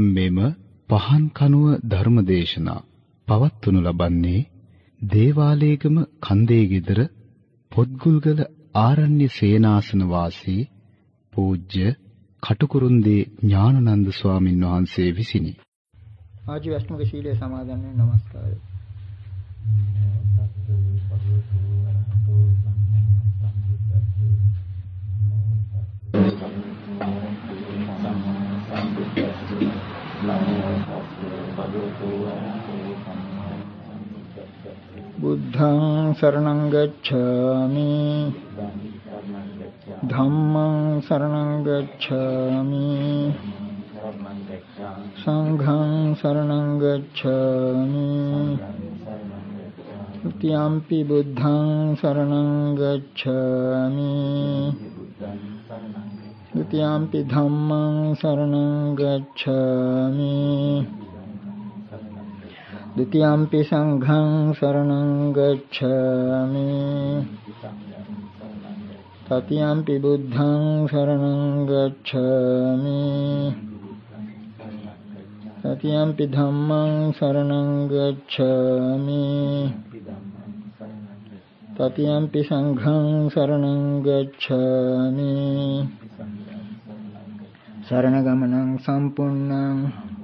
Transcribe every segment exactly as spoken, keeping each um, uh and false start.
මෙම පහන් කනුව ධර්මදේශනා පවත්වනු ලබන්නේ දේවාලේගම කන්දේ ගෙදර පොත්ගුල්ගල ආරණ්‍ය සේනාසන වාසී පූජ්‍ය කටුකුරුන්දී ඥානানন্দ ස්වාමින් වහන්සේ විසිනි. ආජීවශ්‍රමක ශීලයේ සමාදන් වෙන නමස්කාරය. බුද්ධං සරණං ගච්ඡාමි ධම්මං සරණං ගච්ඡාමි සංඝං සරණං ගච්ඡාමි ဒ ුතියම්පි බුද්ධං සරණං ගච්ඡාමි ဒ ුතියම්පි ධම්මං සරණං ගච්ඡාමි ဒ ුතියම්පි සංඝං සරණං ගච්ඡාමි တတိယံ පි බුද්ධං සරණං ගච්ඡාමි တတိယံ පි ධම්මං සරණං ගච්ඡාමි တတိယံ පි සංඝං සරණං ගච්ඡාමි สรณගමනං සම්පූර්ණං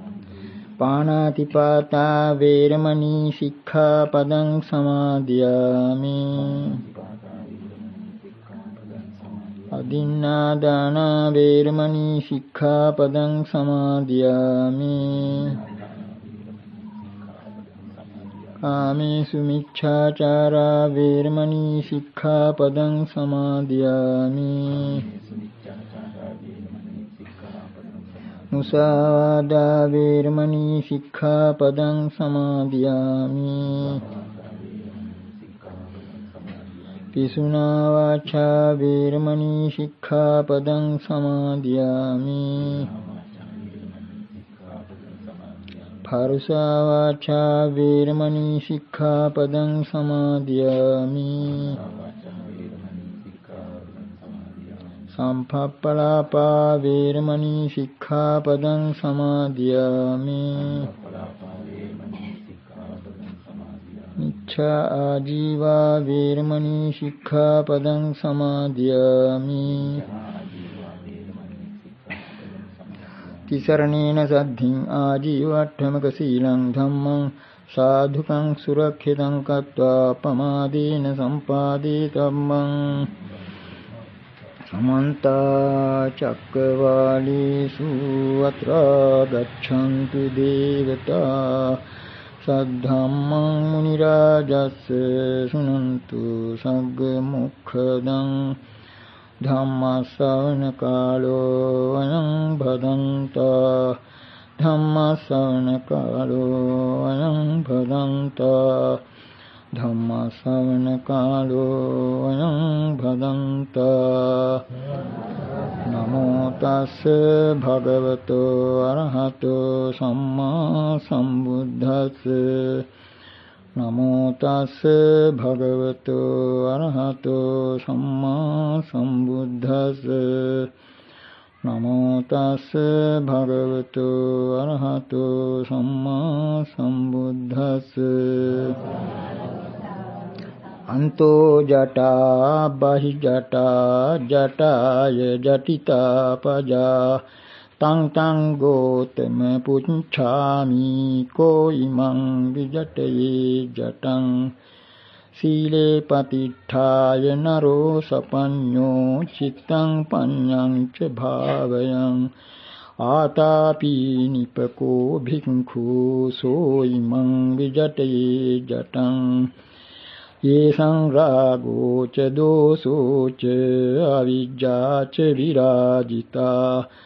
පාණාතිපාතා වේරමණී සික්ඛාපදං සමාදියාමි අදින්නා දාන වේරමණී සික්ඛාපදං සමාදියාමි කාමේසු මිච්ඡාචාරා වේරමණී සික්ඛාපදං සමාදියාමි මුසාවාදා වේරමණී සික්ඛාපදං සමාදියාමි පිසුනා වාචා වේරමණී සික්ඛාපදං සමාදියාමි පරුසා වාචා වේරමණී සික්ඛාපදං සමාදියාමි සම්පප්පලාපා වේරමණී සික්ඛාපදං සමාදියාමි මිච්ඡා ආජීවා වේරමණී සික්ඛාපදං සමාදියාමි තිසරණේන සද්ධින් ආජීවට්ඨමක සීලං ධම්මං සාධුකං සුරක්ෂිතං කତ୍වා පමාදීන සම්පාදී තම්මං සමන්ත චක්කවාලීසු අත්‍රා ගච්ඡන්තු දේවතා සද්ධම්මං මුනි රාජස්ස සුනන්තු සග්ග මොක්ඛදං ධම්ම ශ්‍රවණ කාලෝ අයං භදන්තා ධම්ම ශ්‍රවණ කාලෝ අයං භදන්තා ධම්ම ශ්‍රවණ කාලෝ අයං භදන්තා නමෝ තස්ස භගවතෝ අරහතෝ සම්මා සම්බුද්දස්ස නමෝ තස්ස භගවතෝ අරහතෝ සම්මා සම්බුද්දස්ස නමෝ තස්ස භගවතෝ අරහතෝ සම්මා සම්බුද්දස්ස අන්තෝ ජටා බහි ජටා ජටාය ජටිතා පජා තං තං ගෝතම පුච්ඡාමි කෝ ඉමං විජටයේ ජටං සීලේ පතිඨාය නරෝ සපඤ්ඤෝ චිත්තං පඤ්ඤං ච භාවයං ආතාපි නිපකෝ භික්ඛු සෝ ඉමං විජටයේ ජටං ये संरागो च दोषो च अविज्जा च विराजिता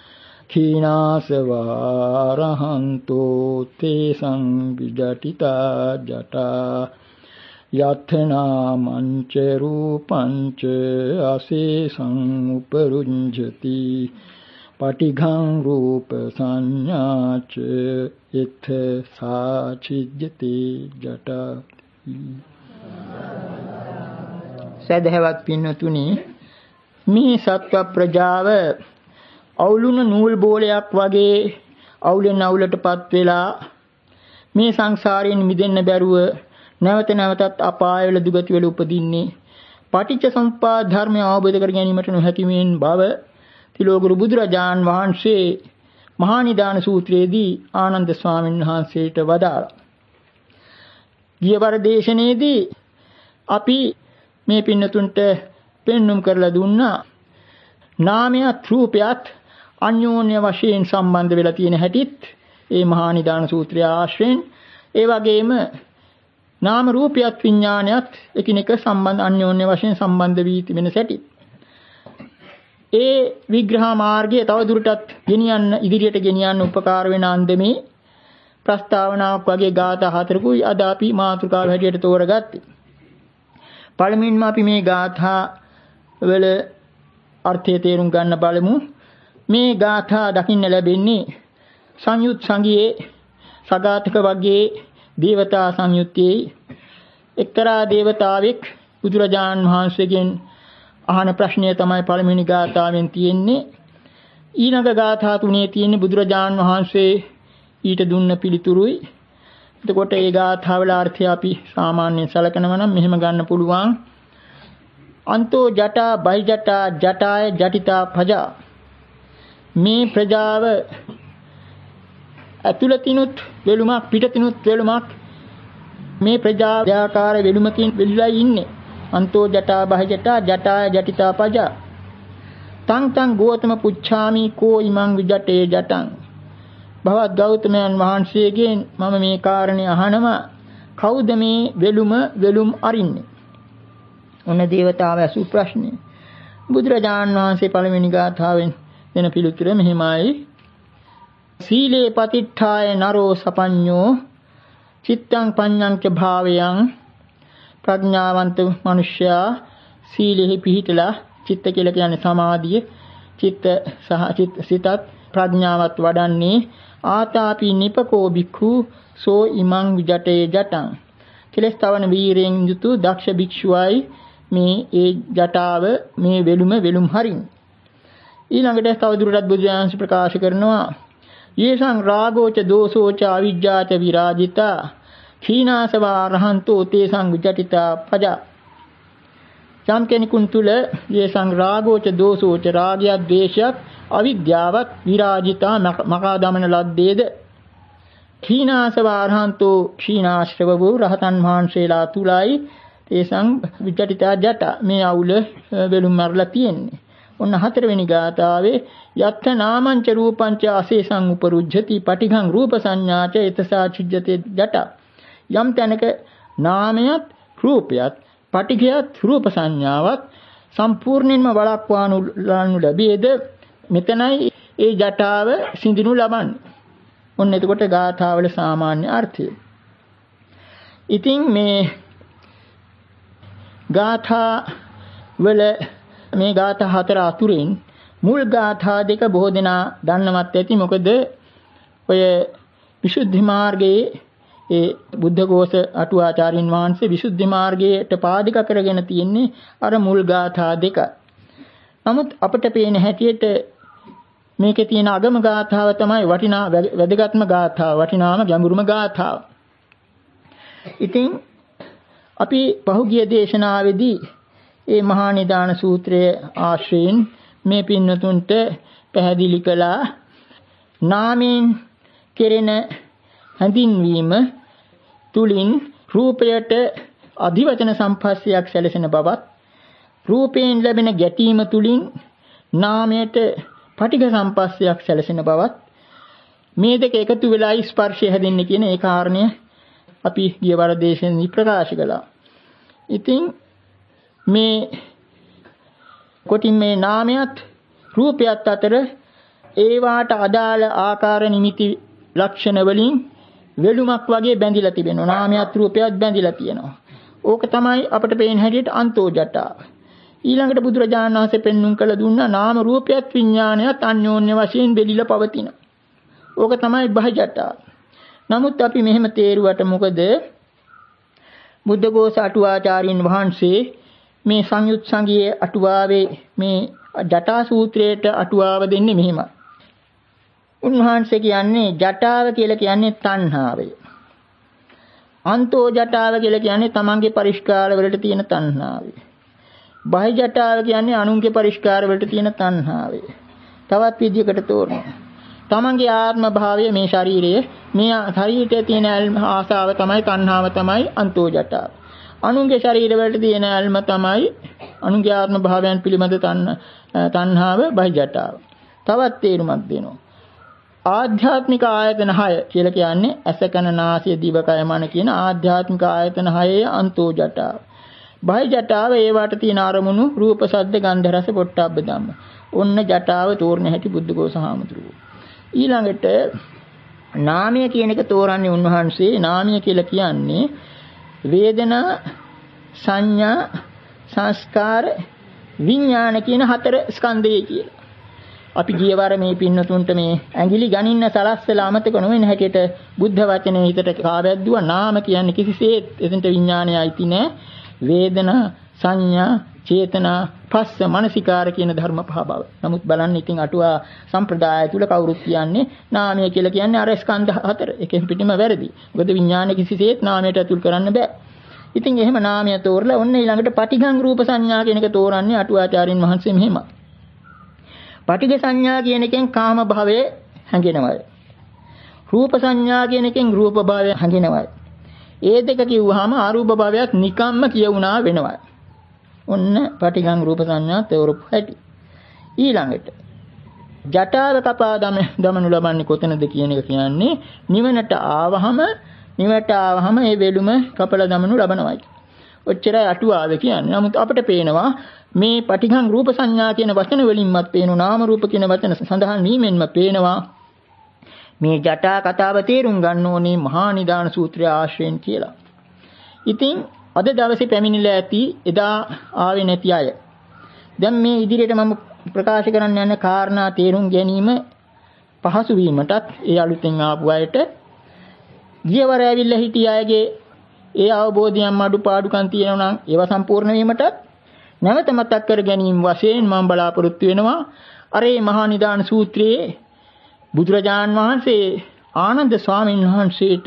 खीनासवारहन्तो ते संविजटिता जटा यथनामञ्च रूपञ्च अशेषं उपरुञ्जति पटिघं रूप संज्ञा च इत्थ साचिज्यते जटा සදහවත් පින්නතුනි මේ සත්ව ප්‍රජාව අවුලුන නූල් බෝලයක් වගේ අවුලෙන් අවුලටපත් වෙලා මේ සංසාරයෙන් මිදෙන්න බැරුව නැවත නැවතත් අපායවල දුගති වල උපදින්නේ පටිච්ච සමුප්පාද ධර්මය අවබෝධ කර ගැනීමට නොහැකි මෙන් බව තිලෝගුරු බුදුරජාන් වහන්සේ මහා නිදාන සූත්‍රයේදී ආනන්ද ස්වාමීන් වහන්සේට වදාළා. ගියවර දේශනයේදී අපි මේ පින්නතුන්ට පෙන්눔 කරලා දුන්නා නාමයත් රූපයත් අන්‍යෝන්‍ය වශයෙන් සම්බන්ධ වෙලා තියෙන හැටිත් ඒ මහා නිදාන සූත්‍රය ආශ්‍රයෙන් ඒ වගේම නාම රූපයත් විඥානයත් එකිනෙක සම්බන්ධ අන්‍යෝන්‍ය වශයෙන් සම්බන්ධ වී තිබෙන සැටි. ඒ විග්‍රහ මාර්ගය තව දුරටත් ගෙනියන්න ඉදිරියට ගෙනියන්න උපකාර වෙන අන්දමේ ප්‍රස්තාවනාවක් වගේ ගාථා හතරකුයි අද අපි මාතෘකාව හැටියට තෝරගත්තේ. පළමුවෙන්ම අපි මේ ගාථා වල අර්ථය තේරුම් ගන්න බලමු. මේ ගාථා දකින්න ලැබෙන්නේ සංයුත් සංගයේ සගාතක වර්ගයේ දේවතා සංයුත්තේ එක්තරා දේවතාවෙක් බුදුරජාන් වහන්සේගෙන් අහන ප්‍රශ්නය තමයි පළමුවෙනි ගාථාවෙන් තියෙන්නේ. ඊළඟ ගාථා තුනේ තියෙන්නේ බුදුරජාන් වහන්සේ ඊට දුන්න පිළිතුරුයි. එතකොට මේ ගාථාවල අර්ථය අපි සාමාන්‍යයෙන් සලකනවා නම් මෙහෙම ගන්න පුළුවන්. අන්තෝ ජටා බයි ජටා ජටාය ජටිතා ප්‍රජා. මේ ප්‍රජාව ඇතුළතිනුත් වෙලුමක් පිටතිනුත් වෙලුමක් මේ ප්‍රජා ආකාර වෙලුමකින් වෙලිලා ඉන්නේ. අන්තෝ ජටා බහි ජටා ජටාය ජටිතා පජා තං තං ගෝතම පුච්ඡාමි කෝ ඉමං විජටේ ජටං. භවත් ගෞතමයන් වහන්සේගෙන් මම මේ කාරණේ අහනවා කවුද මේ වෙලුම වෙලුම් අරින්නේ? ඔන්න දේවතාව ඇසු ප්‍රශ්නේ. බුදුරජාණන් වහන්සේ පළවෙනි ගාථාවෙන් දෙන පිළිතුර මෙහිමයි. සීලේ පතිට්ඨාය නරෝ සපඤ්ඤෝ චිත්තං පඤ්ඤං ච භාවයං. ප්‍රඥාවන්ත මනුෂ්‍යයා සීලෙහි පිහිටලා චිත්ත කියලා කියන්නේ සමාධිය චිත්ත සහ චිත්ත සිතත් ප්‍රඥාවත් වඩන්නේ ආතාපි නිපකෝ භික්ඛු සෝ ඉමං විජටේ ජටං. කෙලස් තවන වීරයෙන් යුතු දක්ෂ භික්ෂුවයි මේ ඒ ජටාව මේ වෙලුම වෙලුම් හරින්. ඊළඟට තව දුරටත් බුදුන් ප්‍රකාශ කරනවා යේසං රාගෝච දෝසෝච අවිජ්ජාච විරාජිතා khīnāsavā arahantō tēසං විජටිතා පජා. යම් කෙනෙකුන් තුල යේසං රාගෝච දෝසෝච රාගයත් ද්වේෂයත් අවිද්‍යාවත් විරාජිතා මකා දමන ලද්දේද khīnāsavā arahantō ක්ෂීණාශ්‍රව වූ රහතන් වහන්සේලා තුලයි තේසං විජටිතා ජට මේ අවුල වෙලුම් මරලා තියෙන්නේ. ඔන්න හතරවෙනි ගාථාවේ යත්ත නාමංච රූපංච අසේසං උපරුජ්ජති පටිඝං රූප සංඥාච එතසා චුජ්ජතේ ජට. යම් තැනක නාමයත් රූපයත් පටිඝයත් රූප සංඥාවත් සම්පූර්ණයෙන්ම වළක්වානු ලැබෙද මෙතනයි ඒ ජටාව සිඳිනු ලබන්නේ. ඔන්න එතකොට ගාථාවල සාමාන්‍ය අර්ථය. ඉතින් මේ ගාථා වල මේ ගාථා හතර අතුරින් මුල් ගාථා දෙක බොහෝ දෙනා දන්නවත් ඇති. මොකද ඔය විසුද්ධි මාර්ගයේ ඒ බුද්ධඝෝෂ අටුවාචාරින් වහන්සේ විසුද්ධි මාර්ගයට පාදික කරගෙන තියෙන්නේ අර මුල් ගාථා දෙක. නමුත් අපිට පේන හැටියට මේකේ තියෙන අගම ගාථාව තමයි වටිනා වැදගත්ම ගාථාව, වටිනාම ගැඹුරුම ගාථාව. ඉතින් අපි පහුගිය දේශනාවේදී ඒ මහා නිදාන සූත්‍රයේ ආශ්‍රයෙන් මේ පින්නතුන්ට පැහැදිලි කළා නාමයෙන් කෙරෙන හැඳින්වීම තුලින් රූපයට අධිවචන සම්පස්සයක් සැලසෙන බවත් රූපයෙන් ලැබෙන ගැටීම තුලින් නාමයට පටිඝ සම්පස්සයක් සැලසෙන බවත් මේ දෙක එකතු වෙලා ස්පර්ශය හැදෙන්නේ කියන ඒ කාරණය අපි ගියවර දේශනාවේ ප්‍රකාශ කළා. ඉතින් මේ කොටින් මේ නාමයත් රූපයත් අතර ඒවාට අදාළ ආකාර නිමිති ලක්ෂණ වලින් වෙලුමක් වගේ බැඳිලා තිබෙනවා. නාමයත් රූපයත් බැඳිලා තියෙනවා. ඕක තමයි අපිට පේන හැටියට අන්තෝ ජටා. ඊළඟට බුදුරජාණන් වහන්සේ පෙන්눔 කළ දුන්නා නාම රූපයත් විඥානයත් අන්‍යෝන්‍ය වශයෙන් බෙලිලා පවතින. ඕක තමයි බහ ජටා. නමුත් අපි මෙහෙම තේරුවට මොකද බුද්ධඝෝෂ අටුවාචාරින් වහන්සේ මේ සංයුත් සංගයේ අටුවාවේ මේ ජටා සූත්‍රයට අටුවාව දෙන්නේ මෙහෙමයි. උන්වහන්සේ කියන්නේ ජටාව කියලා කියන්නේ තණ්හාවය. අන්තෝ ජටාව කියලා කියන්නේ තමන්ගේ පරිස්කාර වලට තියෙන තණ්හාවය. බාහ්‍ය ජටාව කියන්නේ අනුන්ගේ පරිස්කාර වලට තියෙන තණ්හාවය. තවත් විදිහකට තෝරනවා. තමන්ගේ ආත්ම භාවය මේ ශරීරයේ මේ ශරීරයේ තියෙන ආසාව තමයි තණ්හාව තමයි අන්තෝ ජටාව. අනුන්ගේ ශරීර වලට තියෙන ඇල්ම තමයි අනුන්ගේ ආත්ම භාවයන් පිළිබඳ තණ්හාව බාහ්‍ය ජටාව. තවත් තේරුමක් දෙනවා. ආධ්‍යාත්මික ආයතන හය කියලා කියන්නේ ඇස කන නාසය දිව කය මන කියන ආධ්‍යාත්මික ආයතන හයේ අන්තෝ ජටාව. බාහ්‍ය ජටාව ඒවට තියෙන අරමුණු රූප ශබ්ද ගන්ධ රස පොට්ටබ්බ ධම්ම. ඔන්න ජටාව තෝරන හැටි බුද්ධඝෝස හාමුදුරුවෝ. ඊළඟට නාමය කියන එක තෝරන්නේ උන්වහන්සේ. නාමය කියලා කියන්නේ වේදනා සංඥා සංස්කාර විඥාන කියන හතර ස්කන්ධය කියලා. අපි ගියවර මේ පින්නතුන්ට මේ ඇඟිලි ගණින්න සලස්සලා අමතක නොවෙන හැටියට බුද්ධ වචනේ හිතට කාවැද්දුවා. නාම කියන්නේ කිසිසේත් එතනට විඥානය අයිති නෑ. වේදනා සංඥා චේතනා පස්ස මනසිකාර කියන ධර්ම පහ බව. නමුත් බලන්න ඉතින් අටුවා සම්ප්‍රදාය තුල කවුරුත් කියන්නේ නාමය කියලා කියන්නේ අර ස්කන්ධ හතර. එකෙන් පිටින්ම වැරදි. මොකද විඥානය කිසිසේත් නාමයට ඇතුල් කරන්න බෑ. ඉතින් එහෙම නාමය තෝරලා ඔන්න ඊළඟට පටිඝං රූප සංඥා කියන එක තෝරන්නේ අටුවාචාරින් වහන්සේ මෙහෙම. පටිඝ සංඥා කියන එකෙන් කාම භවයේ හැඟෙනවයි. රූප සංඥා කියන එකෙන් රූප භවයේ හැඟෙනවයි. ඒ දෙක කිව්වහම අරූප භවයත් නිකම්ම කියුණා වෙනවා. ඔන්න පටිඝං රූප සංඥා තෝරපු හැටි. ඊළඟට ජටාව කපා දම දමනු ලබන්නේ කොතනද කියන එක කියන්නේ නිවනට ආවහම නිවනට ආවහම ඒ වෙලුම කපලා දමනු ලබනවායි. ඔච්චරයි අටුවාවේ කියන්නේ. නමුත් අපිට පේනවා මේ පටිඝං රූප සංඥා කියන වචන වලින්මත් පේනවා නාම රූප කියන වචන සඳහන් වීමෙන්ම පේනවා මේ ජටා කතාව තේරුම් ගන්න ඕනේ මහා නිදාන සූත්‍රය ආශ්‍රයෙන් කියලා. ඉතින් අද දවසේ පැමිණිලා ඇති එදා ආවේ නැති අය. දැන් මේ ඉදිරියට මම ප්‍රකාශ කරන්න යන කාරණා තේරුම් ගැනීම පහසු වීමටත් ඒ අලුතෙන් ආපු අයට ගියවර ඇවිල්ලා හිටිය අයගේ ඒ අවබෝධයන් අඩුපාඩුකම් තියෙනවා නම් ඒවා සම්පූර්ණ වීමටත් නැවත මතක් කර ගැනීම වශයෙන් මම බලාපොරොත්තු වෙනවා අර මේ මහා නිදාන සූත්‍රයේ බුදුරජාන් වහන්සේ ආනන්ද ස්වාමීන් වහන්සේට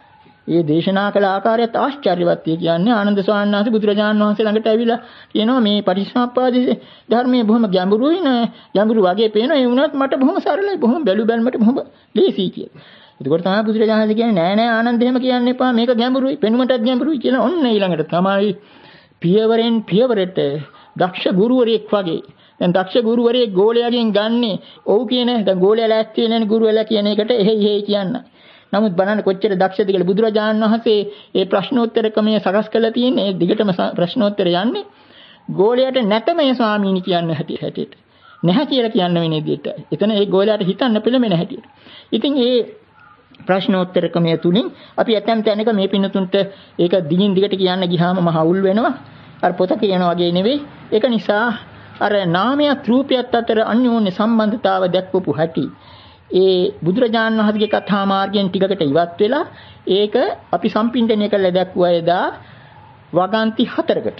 ඒ දේශනා කළ ආකාරයත් ආශ්චර්යවත්. ඒ කියන්නේ ආනන්ද ස්වාමීන් වහන්සේ බුදුරජාන් වහන්සේ ළඟට ඇවිල්ලා කියනවා මේ පටිච්චසමුප්පාදයේ ධර්මයේ බොහොම ගැඹුරුයි නේ. ගැඹුරු වගේ පේනවා. ඒ වුණත් මට බොහොම සරලයි. බොහොම බැලු බැලමට බොහොම ලේසි කියලා. එතකොට තමයි බුදුරජාණන් වහන්සේ කියන්නේ නෑ නෑ ආනන්ද එහෙම කියන්න එපා. මේක ගැඹුරුයි. පෙනුමටත් ගැඹුරුයි කියලා. ඔන්න ඊළඟට තමයි පියවරෙන් පියවරට දක්ෂ ගුරුවරයෙක් වගේ. දැන් දක්ෂ ගුරුවරයෙක් ගෝලයාගෙන් ගන්නේ ඔව් කියන දැන් ගෝලයා ලෑස්ති වෙනනේ ගුරුවරයා කියන එකට එහෙයි එහෙයි කියන්න. නමුත් බලන්න කොච්චර දක්ෂද කියලා බුදුරජාණන් වහන්සේ මේ ප්‍රශ්නෝත්තර ක්‍රමය සකස් කරලා තියෙන්නේ. ඒ දිගටම ප්‍රශ්නෝත්තර යන්නේ ගෝලයාට නැතමය ස්වාමීනි කියන්න හැටි හැටියට. නැහැ කියලා කියන්න වෙන විදිහට. එතන ඒ ගෝලයාට හිතන්න පෙළමෙන හැටියට. ඉතින් ඒ ප්‍රශ්නෝත්තර ක්‍රමය තුලින් අපි ඇතැම් තැනක මේ පින්නතුන්ට ඒක දිගින් දිගට කියන්න ගියාම මහ අවුල් වෙනවා. අර පොත කියන වගේ නෙවෙයි. ඒක නිසා අර නාමයත් රූපයත් අතර අන්‍යෝන්‍ය සම්බන්ධතාව දැක්වපු හැටි ඒ බුදුරජාණන් වහන්සේගේ කතා මාර්ගයෙන් ටිකකට ඉවත් වෙලා ඒක අපි සම්පින්ඩණය කරලා දැක්වුවා එදා වගන්ති හතරකට.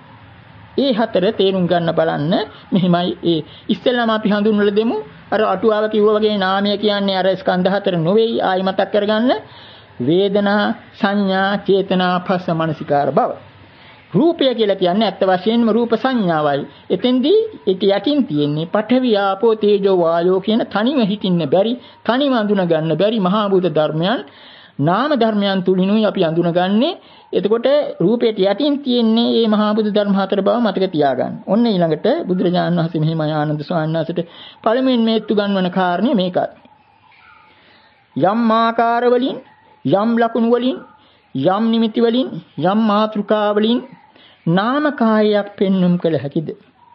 ඒ හතර තේරුම් ගන්න බලන්න මෙහිමයි. ඒ ඉස්සෙල්ලාම අපි හඳුන්වලා දෙමු. අර අටුවාව කිව්වා වගේ නාමය කියන්නේ අර ස්කන්ධ හතර නෙවෙයි. ආයි මතක් කරගන්න. වේදනා සංඥා චේතනා පස්ස මනසිකාර බව. රූපය කියලා කියන්නේ ඇත්ත වශයෙන්ම රූප සංඥාවයි. එතෙන්දී ඒක යටින් තියෙන්නේ පඨවි ආපෝ තේජෝ වායෝ කියන තනිව හිටින්න බැරි, තනිව අඳුන ගන්න බැරි මහා භූත ධර්මයන් නාම ධර්මයන් තුලිනුයි අපි අඳුනගන්නේ. එතකොට රූපයට යටින් තියෙන්නේ මේ මහා බුදු ධර්ම හතර බව මතක තියාගන්න. ඔන්න ඊළඟට බුදුරජාණන් වහන්සේ මෙහිමයි ආනන්ද ස්වාමීන් වහන්සේට පළමුවෙන් මේත්තු ගන්නවන කාරණේ මේකයි. යම් ආකාර වලින් යම් ලකුණු වලින් යම් නිමිති වලින් යම් මාත්‍රිකා වලින් නාමකායයක් පෙන්눔 කළ හැකිද?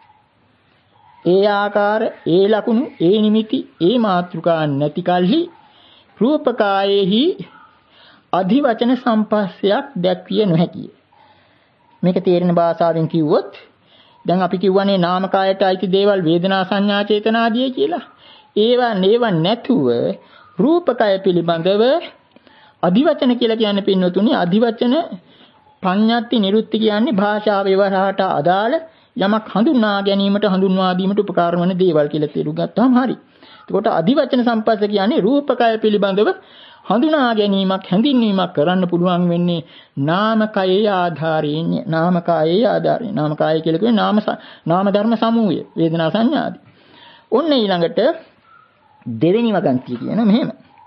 ඒ ආකාර, ඒ ලකුණු, ඒ නිමිති, ඒ මාත්‍රිකා නැති කලෙහි රූපකායෙහි අධිවචන සම්පස්සයක් දැක්විය නොහැකිය. මේක තේරෙන භාෂාවෙන් කිව්වොත් දැන් අපි කියවනේ නාමකායට අයිති දේවල් වේදනා සංඥා චේතනා ආදී කියලා. ඒවා නේව නැතුව රූපකය පිළිබඳව අධිවචන කියලා කියන්නේ පින්නතුනි අධිවචන පඤ්ඤාති නිරුක්ති කියන්නේ භාෂා ව්‍යවහාරයට අදාළ යමක් හඳුනා ගැනීමට හඳුන්වා දීමට උපකාර වන දේවල් කියලා තේරුම් ගත්තාම හරි. එතකොට අධිවචන සම්පස්ස කියන්නේ රූපකය පිළිබඳව හඳුනා ගැනීමක් හැඳින්වීමක් කරන්න පුළුවන් වෙන්නේ නාමකයේ ආධාරයෙන්. නාමකයේ ආධාරයෙන්. නාමකය කියලා කියන්නේ නාම නාම ධර්ම සමූහය. වේදනා සංඥාදී. ඔන්න ඊළඟට දෙවෙනි වගන්තිය කියන මෙහෙම.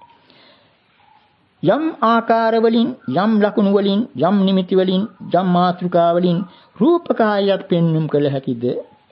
යම් ආකාර වලින් යම් ලකුණු වලින් යම් නිමිති වලින් යම් මාත්‍රිකා වලින් රූපකායයක් පෙන්눔 කළ හැකිද?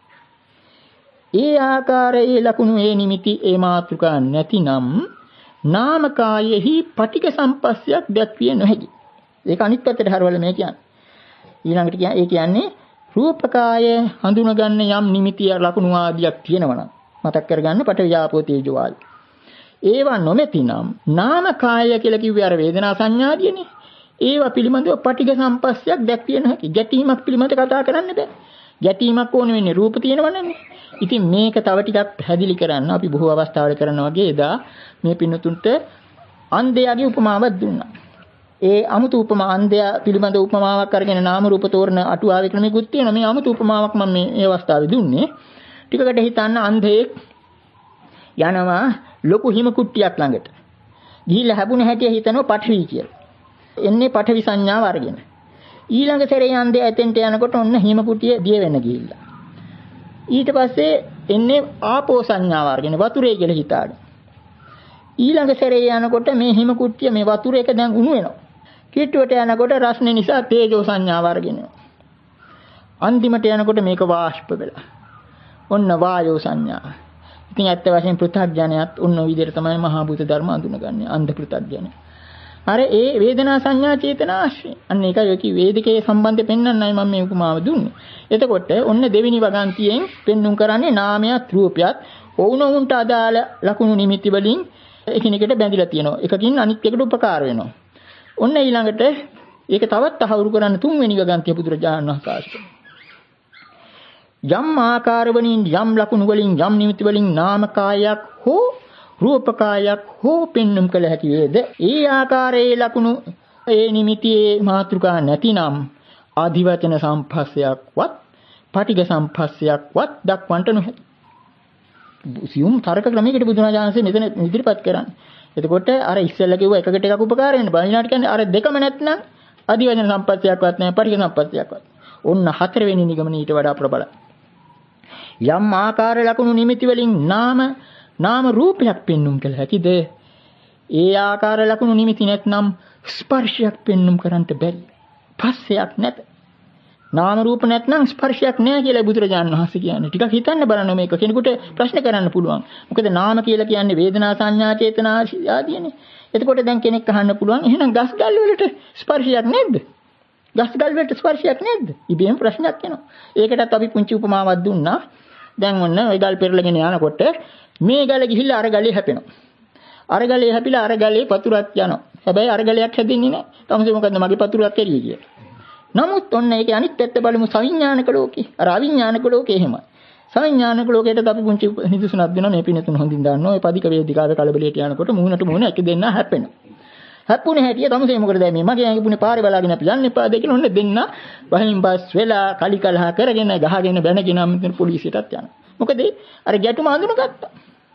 ඒ ආකාරයේ ලකුණු ඒ නිමිති ඒ මාත්‍රිකා නැතිනම් නාමකායෙහි පටික සම්පස්සයක් දැක්විය නොහැකි. ඒක අනිත් පැත්තට හරවල මේ කියන්නේ. ඊළඟට කියන්නේ ඒ කියන්නේ රූපකාය හඳුනගන්න යම් නිමිතිය ලකුණු ආදියක් තියෙනවා නම් මතක් කරගන්න පට වියාපෝ තේජෝ ආයි. ඒවා නොමැතිනම් නාමකාය කියලා කිව්වේ අර වේදනා සංඥාදියනේ. ඒවා පිළිබඳව පටික සම්පස්සයක් දැක්විය නොහැකි. ගැටීමක් පිළිබඳව කතා කරන්න බෑ. ගැටීමක් ඕන වෙන්නේ රූප තියෙනවනේ. ඉතින් මේක තව ටිකක් පැහැදිලි කරන්න අපි බොහෝ අවස්ථාවල කරනවා වගේ එදා මේ පින්නතුන්ට අන්ධයාගේ උපමාවක් දුන්නා. ඒ අමුතු උපමා අන්ධයා පිළිබඳ උපමාවක් අරගෙන නාම රූප තෝරන අටුවාවේ ක්‍රමයකුත් තියෙනවා. මේ අමුතු උපමාවක් මම මේ මේ අවස්ථාවේ දුන්නේ. ටිකකට හිතන්න අන්ධයෙක් යනවා ලොකු හිම කුට්ටියක් ළඟට. ගිහිල්ලා හැබුණ හැටි හිතනවා පඨවි කියලා. එන්නේ පඨවි සංඥාව අරගෙන. ඊළඟ සැරේ අන්ධයා එතෙන්ට යනකොට ඔන්න හිම කුට්ටිය දිය වෙන්න ගිහිල්ලා. ඊට පස්සේ එන්නේ ආපෝ සංඥාව අරගෙන වතුරේ කියලා හිතාගෙන. ඊළඟ සැරේ යනකොට මේ හිම කුට්ටිය මේ වතුර එක දැන් උණු වෙනවා. කිට්ටුවට යනකොට රස්නේ නිසා තේජෝ සංඥාව අරගෙන. අන්තිමට යනකොට මේක වාෂ්ප වෙලා. ඔන්න වායෝ සංඥා. ඉතින් ඇත්ත වශයෙන් පෘථග්ජනයත් ඔන්න ඔය විදිහට තමයි මහා භූත ධර්ම අඳුනගන්නේ. අන්ධ පෘථග්ජන. අර ඒ වේදනා සංඥා චේතනා ආශ්‍රය. අන්න ඒකයි ඔය කි වේදිකේ සම්බන්ධයෙන් පෙන්වන්නයි මම මේ උපමාව දුන්නේ. එතකොට ඔන්න දෙවෙනි වගන්තියෙන් පෙන්눔 කරන්නේ නාමයත් රූපයත් වුණොවුන්ට අදාළ ලකුණු නිමිති වලින් එකිනෙකට බැඳිලා තියෙනවා. එකකින් අනිත් එකට උපකාර වෙනවා. ඔන්න ඊළඟට ඒක තවත් තහවුරු කරන්න තුන්වෙනි වගන්තිය බුදුරජාණන් වහන්සේ යම් ආකාර වලින් යම් ලකුණු වලින් යම් නිමිති වලින් නාමකායක් හෝ රූපකායක් හෝ පෙන්눔 කළ හැකි වේද? ඒ ආකාරයේ ලකුණු ඒ නිමිතියේ මාතෘකා නැතිනම් ආදිවචන සම්පස්සයක්වත් පටිඝ සම්පස්සයක්වත් දක්වන්නට නොහැකි. සියුම් තර්ක ක්‍රමයකට බුදුරජාණන්සේ මෙතන ඉදිරිපත් කරන්නේ. එතකොට අර ඉස්සෙල්ලා කිව්ව එකකට එකක් උපකාර වෙන බණිනාට කියන්නේ අර දෙකම නැත්නම් ආදිවචන සම්පස්සයක්වත් නැහැ පටිඝ සම්පස්සයක්වත්. ඔන්න හතරවෙනි නිගමන ඊට වඩා ප්‍රබලයි. යම් ආකාර ලකුණු නිමිති වලින් නාම නාම රූපයක් පෙන්눔 කළ හැකිද? ඒ ආකාර ලකුණු නිමිති නැත්නම් ස්පර්ශයක් පෙන්눔 කරන්නට බැරි. පස්සයක් නැත. නාම රූප නැත්නම් ස්පර්ශයක් නැහැ කියලා බුදුරජාණන් වහන්සේ කියන්නේ. ටිකක් හිතන්න බලන්න මේක කෙනෙකුට ප්‍රශ්න කරන්න පුළුවන්. මොකද නාම කියලා කියන්නේ වේදනා සංඥා චේතනා ආදීනේ. එතකොට දැන් කෙනෙක් අහන්න පුළුවන් එහෙනම් ගස් ගල් වලට ස්පර්ශයක් නැද්ද? ගස් ගල් වලට ස්පර්ශයක් නැද්ද? ඉබේම ප්‍රශ්නයක් එනවා. ඒකටත් අපි පුංචි උපමාවක් දුන්නා. දැන් ඔන්න ওই ගල් පෙරලගෙන යනකොට මේ ගල ගිහිල්ලා අර ගලේ හැපෙනවා. අර ගලේ හැපිලා අර ගලේ පතුරක් යනවා. හැබැයි අර ගලයක් හැදෙන්නේ නැහැ. තමසේ මොකද්ද මගේ පතුරක් එළිය කියලා. නමුත් ඔන්න ඒකේ අනිත් පැත්ත බලමු සවිඥානික ලෝකේ. අර අවිඥානික ලෝකේ එහෙමයි. සවිඥානික ලෝකයට අපි පුංචි නිදසුනක් දෙනවා මේ පිනතුන් හොඳින් දන්නවා. ඔය පදික වේදිකාවේ කලබලයට යනකොට මූණට මූණ එක දෙන්න හැපෙනවා. හැප්පුණේ හැටිය තමසේ මොකටද මේ මගේ ඇඟිපුනේ පාරේ බලාගෙන අපි යන්න එපා දෙකල ඔන්න දෙන්න වහින් බස් වෙලා කලි කලහ කරගෙන ගහගෙන බැනගෙන මෙතන පොලිසියටත් යනවා. මොකද අර ගැටුම අඳුනගත්තා.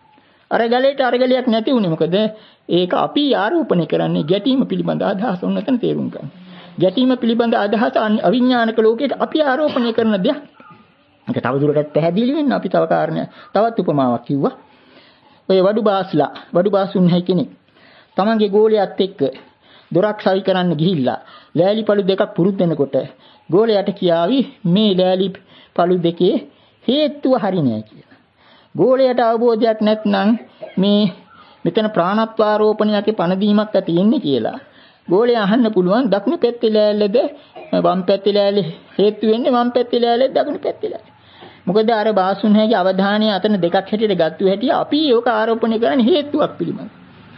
අර ගලේට අර ගලියක් නැති වුණේ මොකද ඒක අපි ආරෝපණය කරන්නේ ගැටීම පිළිබඳ අදහස උන්නතන තේරුම් ගන්න. ගැටීම පිළිබඳ අදහස අවිඥානික ලෝකයට අපි ආරෝපණය කරන දෙයක්. ඒක තව දුරටත් පැහැදිලි වෙන්න අපි තව කාරණයක් තවත් උපමාවක් කිව්වා. ඔය වඩු බාස්ලා වඩු බාසුන් hay කෙනෙක් තමන්ගේ ගෝලයාත් එක්ක දොරක් සවි කරන්න ගිහිල්ලා ලෑලි පළු දෙකක් පුරුදු වෙනකොට ගෝලයාට කියාවි මේ ලෑලි පළු දෙකේ හේතුව හරිනේ කියලා. ගෝලයට අවබෝධයක් නැත්නම් මේ මෙතන ප්‍රාණත්වාරෝපණයක පණදීමක් ඇති ඉන්නේ කියලා. ගෝලයා අහන්න පුළුවන් දකුණු පැත්තේ ලෑල්ලද වම් පැත්තේ ලෑල්ල හේතු වෙන්නේ වම් පැත්තේ ලෑල්ලද දකුණු පැත්තේ ලෑල්ල. මොකද අර බාසුන්හගේ අවධානය අතන දෙකක් හැටියට ගත්තු හැටි අපි ඒක ආරෝපණය කරන්නේ හේතුවක් පිළිබඳ.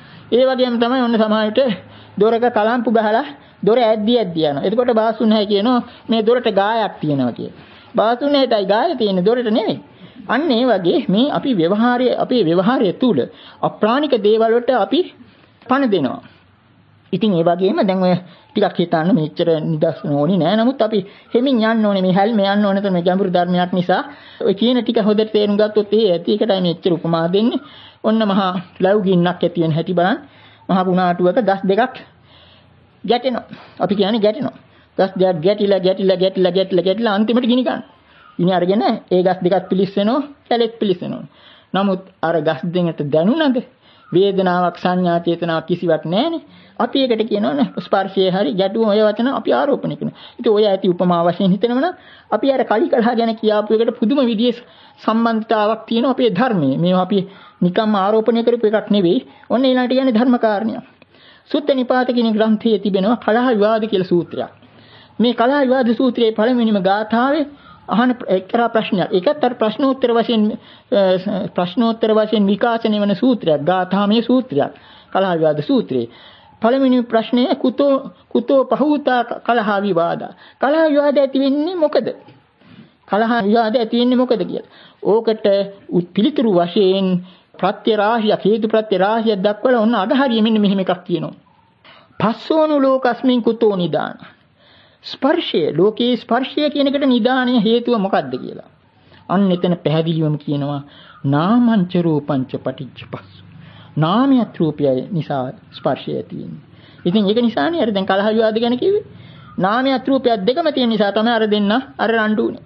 ඒ වගේම තමයි ඔන්න සමාජයට දොරක කලම්පු ගහලා දොර ඇද්දි ඇද්දි යනවා. එතකොට බාසුන්හයි කියනවා මේ දොරට ගායක් තියෙනවා කියලා. බාසුන්හයටයි ගාය තියෙන්නේ දොරට නෙමෙයි. අන්න ඒ වගේ මේ අපි ව්‍යවහාරයේ අපේ ව්‍යවහාරය තුල අප්‍රාණික දේවල් වලට අපි පණ දෙනවා. ඉතින් ඒ වගේම දැන් ඔය ටිකක් හිතන්න මෙච්චර නිදර්ශන ඕනේ නෑ. නමුත් අපි හෙමින් යන්න ඕනේ මේ හැල්ම යන්න ඕනේ තමයි ගැඹුරු ධර්මයක් නිසා. ඔය කියන ටික හොඳට තේරුම් ගත්තොත් ඒ ඇති එකටයි මෙච්චර උපමා දෙන්නේ. ඔන්න මහා ලැබු ගින්නක් ඇති වෙන හැටි බලන්න. මහා පුණාටුවක ගස් දෙකක් ගැටෙනවා. අපි කියන්නේ ගැටෙනවා. ගස් දෙකක් ගැටිලා ගැටිලා ගැටිලා ගැටිලා ගැටිලා අන්තිමට ගිනි ගන්න. ගිනි අරගෙන ඒ ගස් දෙකක් පිලිස් වෙනවා, කැලෙත් පිලිස් වෙනවා. නමුත් අර ගස් දෙකට දැනුණාද? වේදනාවක්, සංඥා, චේතනාවක් කිසිවක් නැහැනේ. අපි ඒකට කියනවනේ ස්පර්ශයේ හරි ගැටුම ඔය වචන අපි ආරෝපණය කරනවා. ඉතින් ඔය ඇති උපමා වශයෙන් හිතනවනම් අපි අර කලිකලහ ගැන කියාපු එකට පුදුම විදිහේ සම්බන්ධතාවක් තියෙනවා අපේ ධර්මයේ. මේවා අපි නිකම්ම ආරෝපණය කරපු එකක් නෙවෙයි. ඔන්න ඊළඟට කියන්නේ ධර්ම කාරණියක්. සුත්ත නිපාත කියන ග්‍රන්ථයේ තිබෙනවා කලහ විවාද කියලා සූත්‍රයක්. මේ කලහ විවාද සූත්‍රයේ පළවෙනිම ගාථාවේ අහන එක්තරා ප්‍රශ්නයක්. ඒකත් අර ප්‍රශ්නෝත්තර වශයෙන් ප්‍රශ්නෝත්තර වශයෙන් විකාශනය වෙන සූත්‍රයක්. ගාථාමය සූත්‍රයක්. කලහ විවාද සූත්‍රය. පළවෙනි ප්‍රශ්නය කුතෝ කුතෝ පහූතා කලහ විවාද. කලහ විවාද ඇති වෙන්නේ මොකද? කලහ විවාද ඇති වෙන්නේ මොකද කියලා. ඕකට පිළිතුරු වශයෙන් ප්‍රත්‍ය රාශිය, හේතු ප්‍රත්‍ය රාශිය දක්වලා ඔන්න අගහරිය මෙන්න මෙහෙම එකක් කියනවා. පස්සෝනු ලෝකස්මින් කුතෝ නිදාන. ස්පර්ශය, ලෝකේ ස්පර්ශය කියන එකට නිදානයේ හේතුව මොකක්ද කියලා. අන්න එතන පැහැදිලිවම කියනවා නාමංච රූපංච පටිච්චපස්ස. නාමයත් රූපයයි නිසා ස්පර්ශය ඇති වෙන්නේ. ඉතින් ඒක නිසානේ අර දැන් කලහ විවාද ගැන කිව්වේ. නාමයත් රූපයත් දෙකම තියෙන නිසා තමයි අර දෙන්න අර රණ්ඩු උනේ.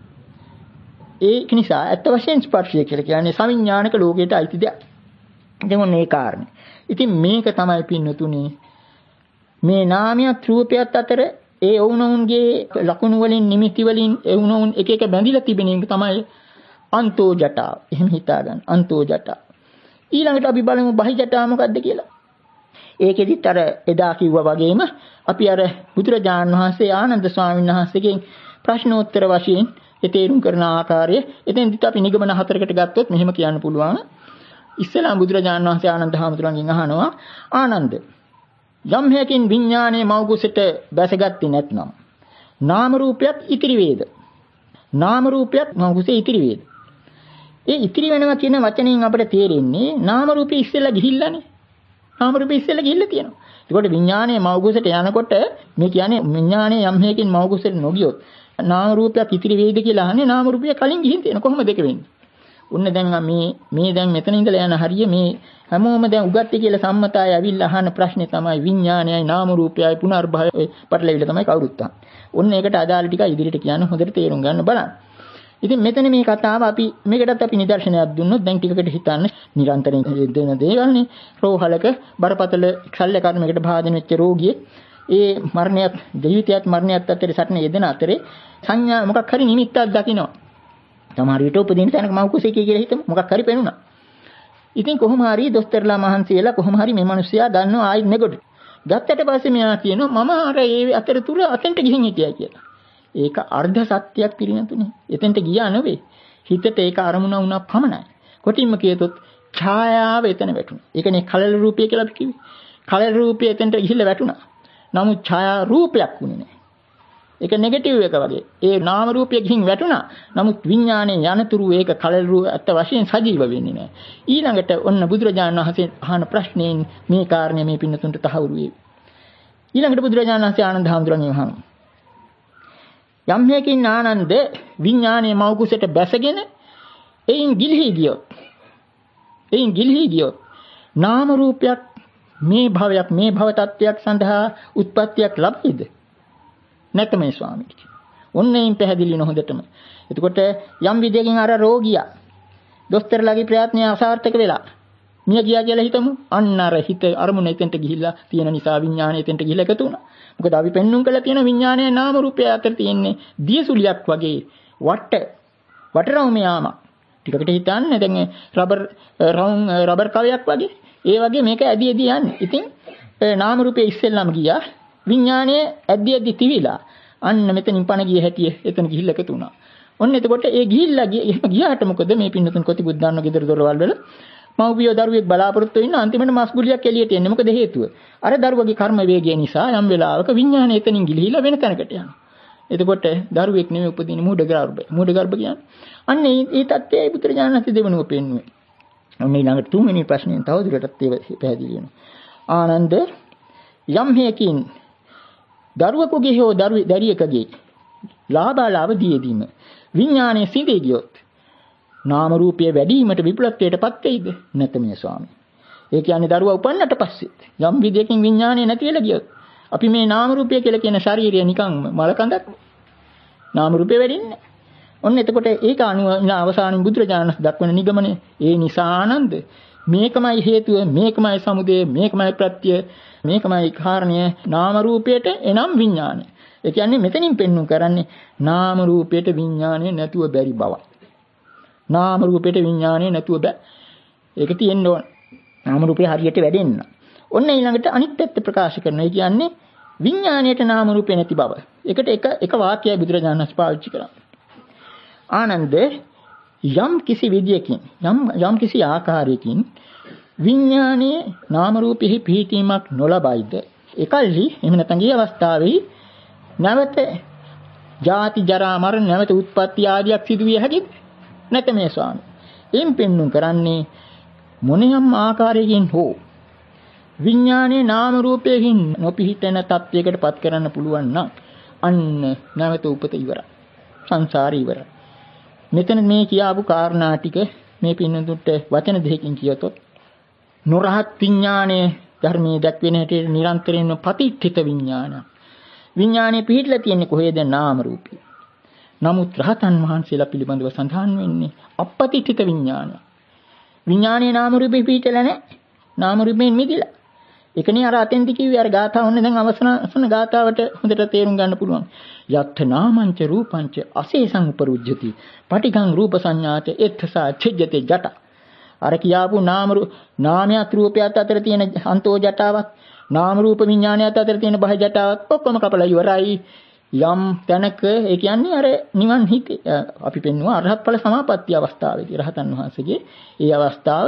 ඒක නිසා ඇත්ත වශයෙන් ස්පර්ශය කියලා කියන්නේ සවිඥානික ලෝකයට අයිති දෙයක්. ඉතින් ඔන්න ඒ කාරණේ. ඉතින් මේක තමයි පින්නතුනේ මේ නාමයත් රූපයත් අතර ඒ වුණුන්ගේ ලකුණු වලින් නිමිති වලින් ඒ වුණුන් එක එක බැඳිලා තිබෙන එක තමයි අන්තෝ ජටා. එහෙම හිතා ගන්න. අන්තෝ ජටා. ඊළඟට අපි බලමු බහි ජටා මොකද්ද කියලා. ඒකෙදිත් අර එදා කිව්වා වගේම අපි අර බුදුරජාණන් වහන්සේ ආනන්ද ස්වාමීන් වහන්සේගෙන් ප්‍රශ්නෝත්තර වශයෙන් ඒ තේරුම් කරන ආකාරය එතෙන්දිත් අපි නිගමන හතරකට ගත්තොත් මෙහෙම කියන්න පුළුවන්. ඉස්සෙල්ලා බුදුරජාණන් වහන්සේ ආනන්ද හාමුදුරන්ගෙන් අහනවා ආනන්ද යම් හේකින් විඥානයේ මෞගුසට බැසගත්තේ නැත්නම් නාම රූපයක් ඉතිරි වේද? නාම රූපයක් මෞගුසේ ඉතිරි වේද? ඒ ඉතිරි වෙනවා කියන වචනයෙන් අපිට තේරෙන්නේ නාම රූපي ඉස්සෙල්ලා ගිහිල්ලානේ. නාම රූපي ඉස්සෙල්ලා ගිහිල්ලා තියෙනවා. ඒකට විඥානයේ මෞගුසට යනකොට මේ කියන්නේ විඥානයේ යම් හේකින් මෞගුසට නොගියොත් නාම රූපයක් ඉතිරි වේද කියලා අහන්නේ නාම රූපය කලින් ගිහින් තියෙන කොහොමද දෙක වෙන්නේ? උන්න දැන් මේ මේ දැන් මෙතන ඉඳලා යන හරිය මේ හැමෝම දැන් උගත්ති කියලා සම්මතය ඇවිල්ලා අහන ප්‍රශ්නේ තමයි විඥානයයි නාම රූපයයි පුනර්භවය පටලවිලා තමයි කවුරුත් අහන්නේ. ඔන්න ඒකට අදාළ ටික ඉදිරියට කියන්න හොඳට තේරුම් ගන්න බලන්න. ඉතින් මෙතන මේ කතාව අපි මේකටත් අපි නිදර්ශනයක් දුන්නොත් දැන් ටිකකට හිතන්න නිරන්තරයෙන් දෙන දේවල්නේ. රෝහලක බරපතල ශල්‍ය කර්මයකට භාජන වෙච්ච රෝගියෙක් ඒ මරණයත් ජීවිතයත් මරණයත් අතර සටන යෙදෙන අතරේ සංඥා මොකක් හරි නිමිත්තක් දකිනවා. සමහර විට උපදින තැනක මව් කුසේකී කියලා හිතමු මොකක් හරි පෙනුණා. ඉතින් කොහොම හරි දොස්තරලා මහන්සි වෙලා කොහොම හරි මේ මිනිස්සයා දන්නවා ආයි නෙගොඩ. ගත්තට පස්සේ මෙයා කියනවා මම අර ඒ අතරතුර අතෙන්ට ගිහින් හිටියා කියලා. ඒක අර්ධ සත්‍යයක් පිළිනතුනේ. එතෙන්ට ගියා නෙවෙයි. හිතට ඒක අරමුණ වුණා පමණයි. කොටින්ම කියතොත් ඡායාව එතන වැටුණා. ඒකනේ කලල රූපය කියලා අපි කිව්වේ. කලල රූපය එතෙන්ට ගිහිල්ලා වැටුණා. නමුත් ඡායා රූපයක් වුණේ නැහැ. ඒක නෙගටිව් එක වගේ. ඒ නාම රූපය ගිහින් වැටුණා. නමුත් විඥාණයෙන් යනතුරු ඒක කලල රූප අත්ත වශයෙන් සජීව වෙන්නේ නැහැ. ඊළඟට ඔන්න බුදුරජාණන් වහන්සේ අහන ප්‍රශ්නෙන් මේ කාරණේ මේ පින්නතුන්ට තහවුරු වේ. ඊළඟට බුදුරජාණන් වහන්සේ ආනන්ද හාමුදුරන්ගෙන් අහනවා. යම් හේකින් ආනන්ද විඥානයේ මෞකුසට බැසගෙන එයින් ගිලිහි ගියොත් එයින් ගිලිහි ගියොත් නාම රූපයක් මේ භවයක් මේ භව තත්වයක් සඳහා උත්පත්තියක් ලැබෙයිද? නැත්නම් මේ ස්වාමීන් ඔන්නෙයින් පැහැදිලි නොහොඳටම. එතකොට යම් විදියකින් අර රෝගියා දොස්තරලාගේ ප්‍රයත්නය අසාර්ථක වෙලා මිය ගියා කියලා හිතමු. අන්න අර හිත අරමුණ එතෙන්ට ගිහිල්ලා තියෙන නිසා විඥාණය එතෙන්ට ගිහිල්ලා එකතු වුණා. මොකද අපි පෙන්눔 කළා තියෙන විඥානයේ නාම රූපය අතර තියෙන්නේ දියසුලියක් වගේ වට වටරවුම යාම. ටිකකට හිතන්න දැන් රබර් රවුම් රබර් කවයක් වගේ. ඒ වගේ මේක ඇදි ඇදි යන්නේ. ඉතින් නාම රූපය ඉස්සෙල්ලාම ගියා. විඥානයේ ඇදි ඇදි තිවිලා අන්න මෙතනින් පණ ගිය හැටි එතන ගිහිල්ලා එකතු වුණා. ඔන්න එතකොට ඒ ගිහිල්ලා ගියාට මොකද මේ පින්නතුන් කොටි බුද්ධාන්න ගෙදර දොරවල් වල මව්පියෝ දරුවෙක් බලාපොරොත්තු වෙන්න අන්තිමට මස් ගුලියක් එළියට එන්නේ. මොකද හේතුව? අර දරුවගේ කර්ම වේගය නිසා යම් වෙලාවක විඥානය එතනින් ගිලිහිලා වෙන තැනකට යනවා. එතකොට දරුවෙක් නෙමෙයි උපදින මූඩ ගර්භය. මූඩ ගර්භ කියන්නේ අන්න ඒ ඒ தත්ත්වයේ පුත්‍රජානක දෙවනුව පෙන්වුවේ. ඔන්න ඊළඟට තුන්වෙනි ප්‍රශ්නයෙන් තවදුරටත් ඒක පැහැදිලි වෙනවා. ආනන්ද යම් හේකින් දරුවෙකුගේ හෝ දරුවියකගේ ලාභාලාභ දීදීම විඥානයේ සිඳී ගියොත් නාම රූපයේ වැඩිවීමට විපලත්වයටපත් වෙයිද? නැත මේ ස්වාමී. ඒ කියන්නේ දරුවා උපන්නට පස්සෙත් යම් විදියකින් විඥානය නැති වෙලා ගියොත් අපි මේ නාම රූපය කියලා කියන ශාරීරිය නිකන් මලකඳක් නාම රූපේ වෙඩින්නේ. ඔන්න එතකොට ඒක අනුව අවසානින් බුදුරජාණන් දක්වන නිගමනය ඒ නිසා ආනන්ද මේකමයි හේතුව, මේකමයි සමුදය, මේකමයි ප්‍රත්‍ය, මේකමයි කාරණය නාම රූපයට එනම් විඥානය. ඒ කියන්නේ මෙතනින් පෙන්වු කරන්නේ නාම රූපයට විඥානය නැතුව බැරි බව. නාම රූපයට විඥානය නැතුව බෑ. ඒක තියෙන්න ඕන. නාම රූපේ හරියට වැඩෙන්න. ඔන්න ඊළඟට අනිත් පැත්ත ප්‍රකාශ කරනවා. ඒ කියන්නේ විඥාණයට නාම රූපේ නැති බව. ඒකට එක එක වාක්‍යයක් බුදුරජාණන් වහන්සේ පාවිච්චි කරා. ආනන්ද යම් කිසි විදියකින් යම් යම් කිසි ආකාරයකින් විඥානයේ නාම රූපෙහි පිහිටීමක් නොලබයිද එකල්හි එහෙම නැත්නම් ඊ අවස්ථාවේ නැවත ජාති ජරා මරණ නැවත උත්පත්ති ආදියක් සිදු විය හැකිද? නැත මේ ස්වාමී. එම් පෙන්නුම් කරන්නේ මොනියම් ආකාරයකින් හෝ විඥානයේ නාම රූපයෙන් නොපිහිටන තත්වයකට පත් කරන්න පුළුවන් නම් අන්න නැවත උපත ඉවරයි. සංසාරය ඉවරයි. මෙතන මේ කියාපු කාරණා ටික මේ පින්නතුන්ට වචන දෙකකින් කියතොත් නොරහත් විඥානයේ ධර්මයේ දක්වන හැටියට නිරන්තරයෙන්ම පටිච්චිත විඥාන. විඥානයේ පිහිටලා තියෙන්නේ කොහේද? නාම රූපේ. නමුත් රහතන් වහන්සේලා පිළිබඳව සඳහන් වෙන්නේ අපපටිච්චිත විඥාන. විඥානයේ නාම රූපේ පිහිටලා නැහැ. නාම රූපයෙන් මිදිලා. ඒකනේ අර අතෙන්දි කිව්වේ අර ගාථාව ඔන්න දැන් අවසන ගාථාවට හොඳට තේරුම් ගන්න පුළුවන්. යත්ථ නාමංච රූපංච අසේසං උපරුජ්ජති පටිඝං රූප සංඥාත එත්තසා චෙජ්ජති ජට. අර කියාපු නාම නාමයත් රූපයත් අතර තියෙන අන්තෝ ජටාවක් නාම රූප විඥානයත් අතර තියෙන බහ ජටාවක් ඔක්කොම කපලා ඉවරයි. යම් තැනක ඒ කියන්නේ අර නිවන් හිතේ අපි පෙන්නවා අරහත් ඵල සමාපatti අවස්ථාවේදී රහතන් වහන්සේගේ ඒ අවස්ථාව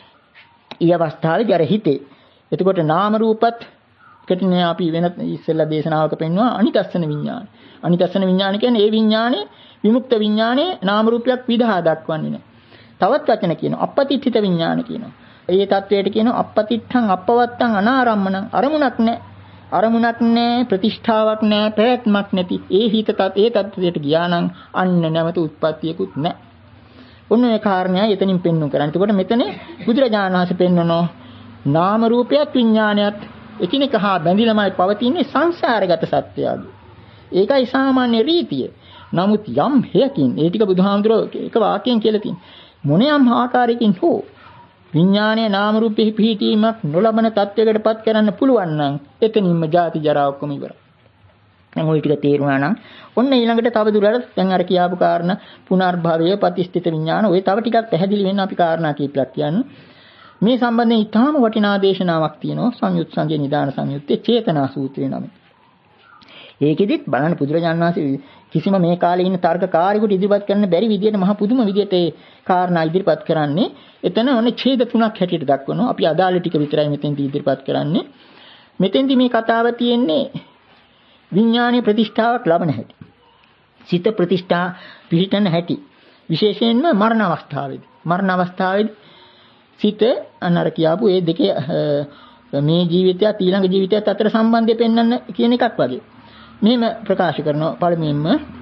ඊ අවස්ථාවේදී අර හිතේ. එතකොට නාම රූපත් කටිනේ අපි වෙන ඉස්සෙල්ලා දේශනාවක පෙන්නවා අනිතස්සන විඥාන. අනිතස්සන විඥාන කියන්නේ ඒ විඥානේ විමුක්ත විඥානේ නාම රූපයක් විදහා දක්වන්නේ නැහැ. තවත් වචන කියනවා අපපතිත්ථිත විඥාන කියනවා. ඒ தത്വයට කියනවා අපපතිත්තං අපවත්තං අනාරම්මණං අරමුණක් නැහැ. අරමුණක් නැහැ, ප්‍රතිෂ්ඨාවක් නැහැ, ප්‍රයත්නක් නැති. ඒ හිත තත් ඒ தത്വයට ගියා නම් අන්න නැවත උත්පත්තියකුත් නැහැ. ඔන්න ඒ කාරණා එතනින් පෙන්වු කරන්නේ. එතකොට මෙතන බුදුරජාණන් වහන්සේ පෙන්වනවා නාම රූපයත් විඥානයත් එකිනෙක හා බැඳිලාමයි පවතින්නේ සංසාරගත සත්‍යයගේ. ඒකයි සාමාන්‍ය රීතිය. නමුත් යම් හේකින් ඒ ටික බුදුහාමුදුරුවෝ එක වාක්‍යයෙන් කියලා තියෙනවා. මොනියම් ආකාරයකින් හෝ විඥානයේ නාම රූපෙහි පිහිටීමක් නොලබන තත්වයකටපත් කරන්න පුළුවන් නම් එතනින්ම ජාති ජරා ඔක්කොම ඉවරයි. දැන් ওই ටික තේරුණා නම් ඔන්න ඊළඟට තව දුරට දැන් අර කියාපු කාරණා පුනර්භවය ප්‍රතිස්ථිත විඥාන ඔය තව ටිකක් පැහැදිලි වෙන්න අපි කාරණා කීපයක් කියන්න. මේ සම්බන්ධයෙන් ඊටාම වටිනා දේශනාවක් තියෙනවා සංයුත් සංගේ නිදාන සංයුත්තේ චේතනා සූත්‍රය නම. ඒකෙදිත් බලන්න බුදුරජාණන් වහන්සේ කිසිම මේ කාලේ ඉන්න තර්කකාරයෙකුට ඉදිරිපත් කරන්න බැරි විදියට මහ පුදුම විදියට ඒ කාරණා ඉදිරිපත් කරන්නේ. එතන ඔන්නේ ඡේද තුනක් හැටියට දක්වනවා. අපි අදාළ ටික විතරයි මෙතෙන්දී ඉදිරිපත් කරන්නේ. මෙතෙන්දී මේ කතාව තියෙන්නේ විඥානීය ප්‍රතිෂ්ඨාවක් ලබන හැටි. සිත ප්‍රතිෂ්ඨා පිහිටන හැටි. විශේෂයෙන්ම මරණ අවස්ථාවේදී. මරණ අවස්ථාවේදී සිත අනර කියාපු ඒ දෙකේ මේ ජීවිතයත් ඊළඟ ජීවිතයත් අතර සම්බන්ධය පෙන්වන්න කියන එකක් වගේ. මෙහෙම ප්‍රකාශ කරනවා පළමුවෙන්ම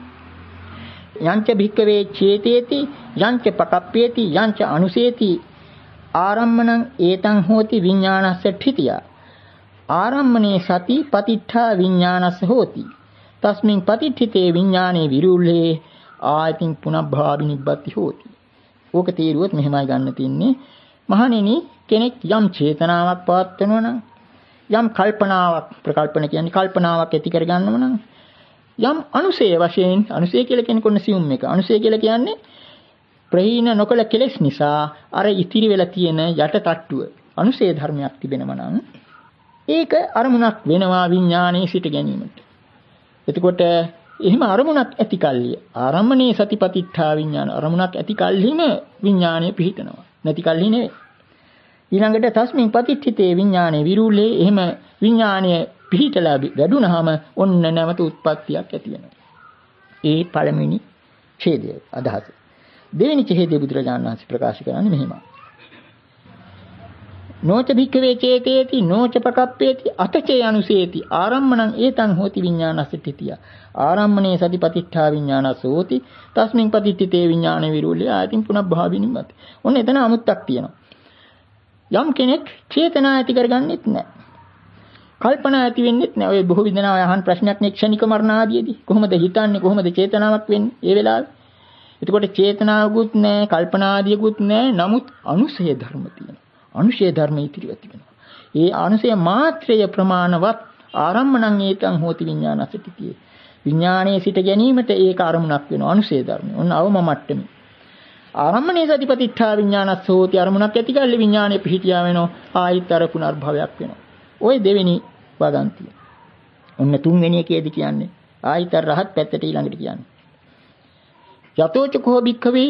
යංච භික්කවේ චේතේති යංච පකප්පේති යංච අනුසේති ආරම්මණං ඒතං හෝති විඥානස්ස ඨිතිය ආරම්මනේ සති පතිට්ඨා විඥානස්ස හෝති තස්මින් පතිට්ඨිතේ විඥානේ විරුල්ලේ ආයතින් පුනබ්භාවි නිබ්බති හෝති. ඕක තේරුවොත් මෙහෙමයි ගන්න තින්නේ. මහණෙනි කෙනෙක් යම් චේතනාවක් පවත්වනවා නම් යම් කල්පනාවක් ප්‍රකල්පන කියන්නේ කල්පනාවක් ඇති කර ගන්නව නම් යම් අනුසය වශයෙන් අනුසය කියලා කියන්නේ කොන්න සියුම් එක. අනුසය කියලා කියන්නේ ප්‍රහීන නොකල කෙලෙස් නිසා අර ඉතිරි වෙලා තියෙන යට තට්ටුව අනුසය ධර්මයක් තිබෙනවා නම් ඒක අරමුණක් වෙනවා විඥානයේ සිට ගැනීමට. එතකොට එහෙම අරමුණක් ඇති කල්ලිය ආරම්මනේ සතිපතිට්ඨා විඥාන අරමුණක් ඇති කල්හිම විඥානය පිහිටනවා. නැති කල්හි නෙවෙයි. ඊළඟට තස්මින් පතිච්චිතේ විඥානේ විරුලේ එහෙම විඥානය පිහිටලා වැඩුණාම ඔන්න නැවත උත්පත්තියක් ඇති වෙනවා. ඒ පළවෙනි ඡේදය අදහස. දෙවෙනි ඡේදය බුදුරජාණන් වහන්සේ ප්‍රකාශ කරන්නේ මෙහෙමයි. නෝච භික්ඛවේ චේතේති නෝච පකප්පේති අතචේ අනුසේති ආරම්මණං ඒතං හෝති විඥානස්සතිතිය ආරම්මණේ සතිපතිඨා විඥානස්ස හෝති තස්මින් පතිට්ඨිතේ විඥාන විරූල්‍ය ආයතින් පුනබ්භාවිනිමත්. ඔන්න එතන අමුත්තක් තියෙනවා. යම් කෙනෙක් චේතනා ඇති කරගන්නෙත් නැහැ. කල්පනා ඇති වෙන්නෙත් නැහැ. ඔය බොහෝ විදනාව අහන ප්‍රශ්නයක් නේ ක්ෂණික මරණ ආදීදී. කොහොමද හිතන්නේ? කොහොමද චේතනාවක් වෙන්නේ? ඒ වෙලාවේ. එතකොට චේතනාවකුත් නැහැ, කල්පනා ආදියකුත් නැහැ. නමුත් අනුසය ධර්ම තියෙනවා. අනුශය ධර්ම ඉතිරි වෙති වෙනවා. ඒ අනුශය මාත්‍රය ප්‍රමාණවත් ආරම්මණං ඒතං හෝති විඥානස්සතිතිය. විඥානයේ සිට ගැනීමට ඒක අරමුණක් වෙනවා අනුශය ධර්මය. ඔන්න අවම මට්ටමේ. ආරම්මණේ සතිපතිඨා විඥානස්ස හෝති අරමුණක් ඇති කල්ලි විඥානයේ පිහිටියා වෙනවා. ආයිත් අර පුනර්භවයක් වෙනවා. ওই දෙවෙනි වගන්තිය. ඔන්න තුන්වෙනි එකේදී කියන්නේ ආයිත් අර රහත් පැත්තට ඊළඟට කියන්නේ. යතෝච කෝ භික්ඛවේ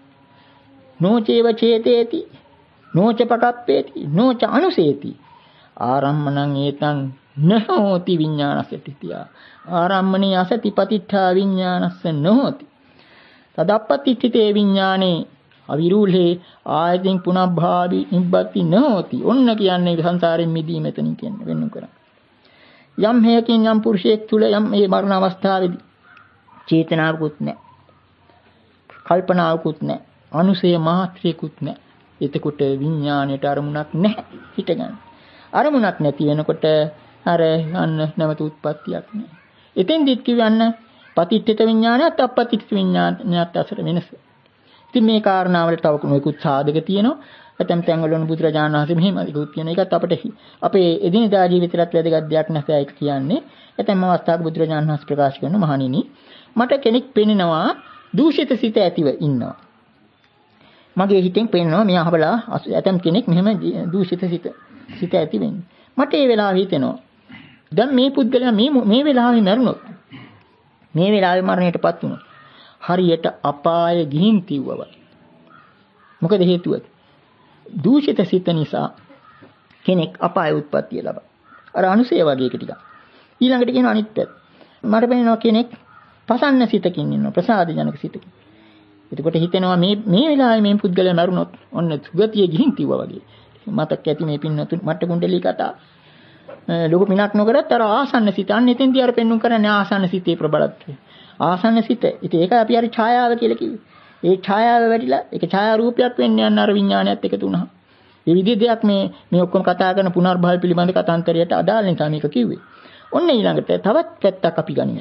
නෝචේව චේතේති නෝච පකප්පේති නෝච අනුසේති ආරම්මණං ඒතං නහෝති විඥානස්සතිතිය ආරම්මණේ අසතිපතිඨා විඥානස්ස නොහෝති තදප්පතිඨිතේ විඥානේ අවිරූලේ ආයතින් පුනබ්භාවි නිබ්බති නොහෝති. ඔන්න කියන්නේ සංසාරයෙන් මිදීම එතනින් කියන්නේ වෙන්නු කරා. යම් හේකින් යම් පුරුෂයෙක් තුල යම් මේ මරණ අවස්ථාවේදී චේතනාවකුත් නැහැ, කල්පනාවකුත් නැහැ, අනුසය මාත්‍රයකුත් නැහැ. එතකොට විඥාණයට අරමුණක් නැහැ හිටගන්න. අරමුණක් නැති වෙනකොට අර යන්න නැවත උත්පත්තියක් නැහැ. එතෙන්දිත් කියවන්න පතිට්ඨිත විඥානයත් අපපතිට්ඨිත විඥානයත් අතර වෙනස. ඉතින් මේ කාරණාවල තව මොකුත් සාධක තියෙනවා. ඇතැම් තැන්වල වුණ බුදුරජාණන් වහන්සේ මෙහෙම ඉකුත් කියන එකත් අපිට අපේ එදිනදා ජීවිතයත් වැදගත් දෙයක් නැසයි ඒක කියන්නේ. ඇතැම් අවස්ථාවක බුදුරජාණන් වහන්සේ ප්‍රකාශ කරන මහණෙනි මට කෙනෙක් පෙනෙනවා දූෂිත සිත ඇතිව ඉන්නවා. මගේ හිතෙන් පේනවා මේ අහබලා ඇතම් කෙනෙක් මෙහෙම දූෂිත සිත සිත ඇති වෙන්නේ. මට ඒ වෙලාවෙ හිතෙනවා දැන් මේ පුද්ගලයා මේ මේ වෙලාවේ මැරුණොත් මේ වෙලාවේ මරණයටපත් වුණොත් හරියට අපාය ගිහින් තිව්වා. මොකද හේතුව? දූෂිත සිත නිසා කෙනෙක් අපාය උත්පත්තිය ලබා. අර අනුසය වගේ එක ටික. ඊළඟට කියනවා අනිත් පැත්ත. මට පේනවා කෙනෙක් පසන්න සිතකින් ඉන්නවා ප්‍රසාද ජනක සිතකින්. එතකොට හිතෙනවා මේ මේ වෙලාවේ මේ පුද්ගලයා මරුණොත් ඔන්න සුගතිය ගිහින් තියුවා වගේ. මතක ඇති මේ පින්නතු මට්ට කුණ්ඩලී කතා. ලොකු පිනක් නොකරත් අර ආසන්න සිත අන්න එතෙන්දී අර පෙන්눔 කරන්නේ ආසන්න සිතේ ප්‍රබලත්වය. ආසන්න සිත. ඉතින් ඒක අපි අර ඡායාව කියලා කිව්වේ. ඒ ඡායාව වැඩිලා ඒක ඡායා රූපයක් වෙන්න යන අර විඥානයත් එකතු වුණා. මේ විදිහ දෙයක් මේ මේ ඔක්කොම කතා කරන පුනර්භව පිළිබඳ කතාන්තරයට අදාළ නිසා මේක කිව්වේ. ඔන්න ඊළඟට තවත් පැත්තක් අපි ගනිමු.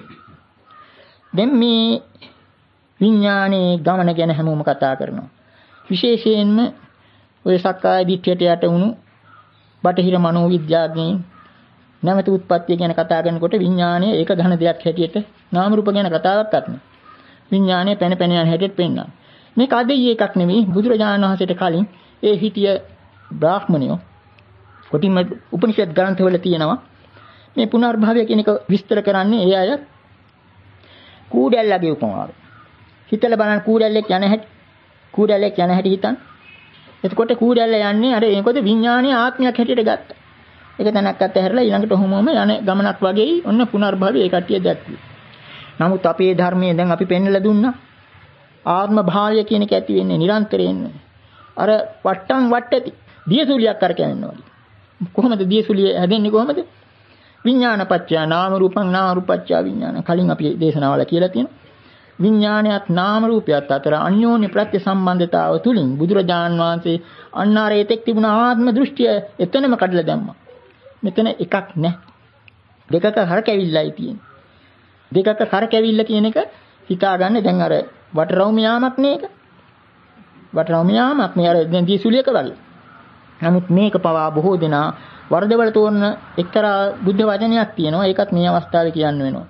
දැන් මේ විඥානයේ ගමන ගැන හැමෝම කතා කරනවා. විශේෂයෙන්ම ඔය සක්කාය දිට්ඨියට යට වුණු බටහිර මනෝවිද්‍යාඥයින් නැවත උත්පත්තිය ගැන කතා කරනකොට විඥානය ඒක ඝන දෙයක් හැටියට නාම රූප ගැන කතාවක් කරනවා. විඥානය පැන පැන යන හැටියට පෙන්වනවා. මේක අදෙයි එකක් නෙවෙයි බුදුරජාණන් වහන්සේට කලින් ඒ හිටිය බ්‍රාහ්මණයෝ කොටිම උපනිෂද් ග්‍රන්ථවල තියෙනවා මේ පුනර්භවය කියන එක විස්තර කරන්නේ ඒ අය කූඩැල්ලගේ උපමාව. හිතලා බලන්න කූඩැල්ලෙක් යන හැටි කූඩැල්ලෙක් යන හැටි හිතන්න. එතකොට කූඩැල්ල යන්නේ අර ඒකද විඥානයේ ආත්මයක් හැටියට ගත්තා. ඒක තැනක් අත හැරලා ඊළඟට ඔහොමම යන ගමනක් වගේ ඔන්න පුනර්භවය ඒ කට්ටිය දැක්වි. නමුත් අපේ ධර්මයේ දැන් අපි පෙන්වලා දුන්නා ආත්ම භාවය කියන එක ඇති වෙන්නේ නිරන්තරයෙන්. අර වට්ටම් වට්ටති දියසුලියක් කරකැවෙනවා වගේ. කොහොමද දියසුලිය හැදෙන්නේ කොහොමද? විඥානපච්චය නාම රූපං නාම රූපච්චය විඥාන. කලින් අපි දේශනාවල කියලා තියෙනවා. විඥානයත් නාම රූපයත් අතර අන්‍යෝන්‍ය ප්‍රත්‍ය සම්බන්ධතාව තුලින් බුදුරජාණන් වහන්සේ අන්නාරයේ තෙක් තිබුණ ආත්ම දෘෂ්ටිය එතනම කඩලා දැම්මා. මෙතන එකක් නැහැ. දෙකක හරකැවිල්ලයි තියෙන්නේ. දෙකක කරකැවිල්ල කියන එක හිතාගන්න දැන් අර වටරවුම යාමක් නේ ඒක. වටරවුම යාමක් මේ අර දැන් දීසුලියක වගේ. නමුත් මේක පවා බොහෝ දෙනා වර්ධවල තෝරන එක්තරා බුද්ධ වචනයක් තියෙනවා. ඒකත් මේ අවස්ථාවේ කියන්න වෙනවා.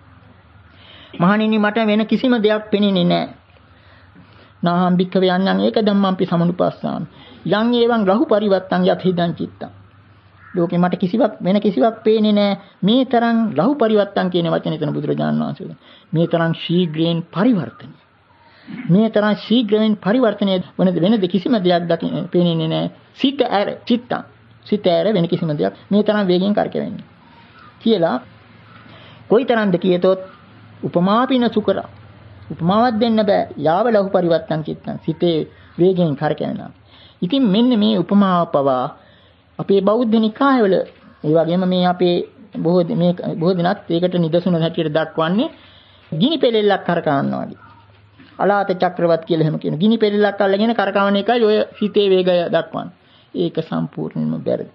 මහණෙනි මට වෙන කිසිම දෙයක් පෙනෙන්නේ නැහැ. නාහම් භික්ඛවේ යන්යන් ඒක ධම්මම්පි සමනුපස්සාම. යං ඒවං රහු පරිවත්තං යත් හිදං චිත්තං. ලෝකේ මට කිසිවක් වෙන කිසිවක් පේන්නේ නැහැ. මේ තරම් රහු පරිවත්තං කියන වචනේ එතන බුදුරජාණන් වහන්සේ. මේ තරම් ශීඝ්‍රයෙන් පරිවර්තනය. මේ තරම් ශීඝ්‍රයෙන් පරිවර්තනය වෙන වෙන කිසිම දෙයක් දකින්න පේන්නේ නැහැ. සිත ඇර චිත්තං. සිත ඇර වෙන කිසිම දෙයක් මේ තරම් වේගෙන් කරකැවෙන්නේ. කියලා කොයිතරම්ද කියතොත් උපමාපින සුකර උපමාවක් දෙන්න බෑ. යාව ලහු පරිවත්තං චිත්තං. සිතේ වේගෙන් කරකැවෙනවා. ඉතින් මෙන්න මේ උපමාව පවා අපේ බෞද්ධ නිකායවල ඒ වගේම මේ අපේ බොහෝ මේ බොහෝ දිනක් ඒකට නිදසුන හැටියට දක්වන්නේ ගිනි පෙලෙල්ලක් කරකවනවා වගේ. අලාත චක්‍රවත් කියලා එහෙම කියන. ගිනි පෙලෙල්ලක් අල්ලගෙන කරකවන එකයි ඔය හිතේ වේගය දක්වන්නේ. ඒක සම්පූර්ණයෙන්ම වැරදි.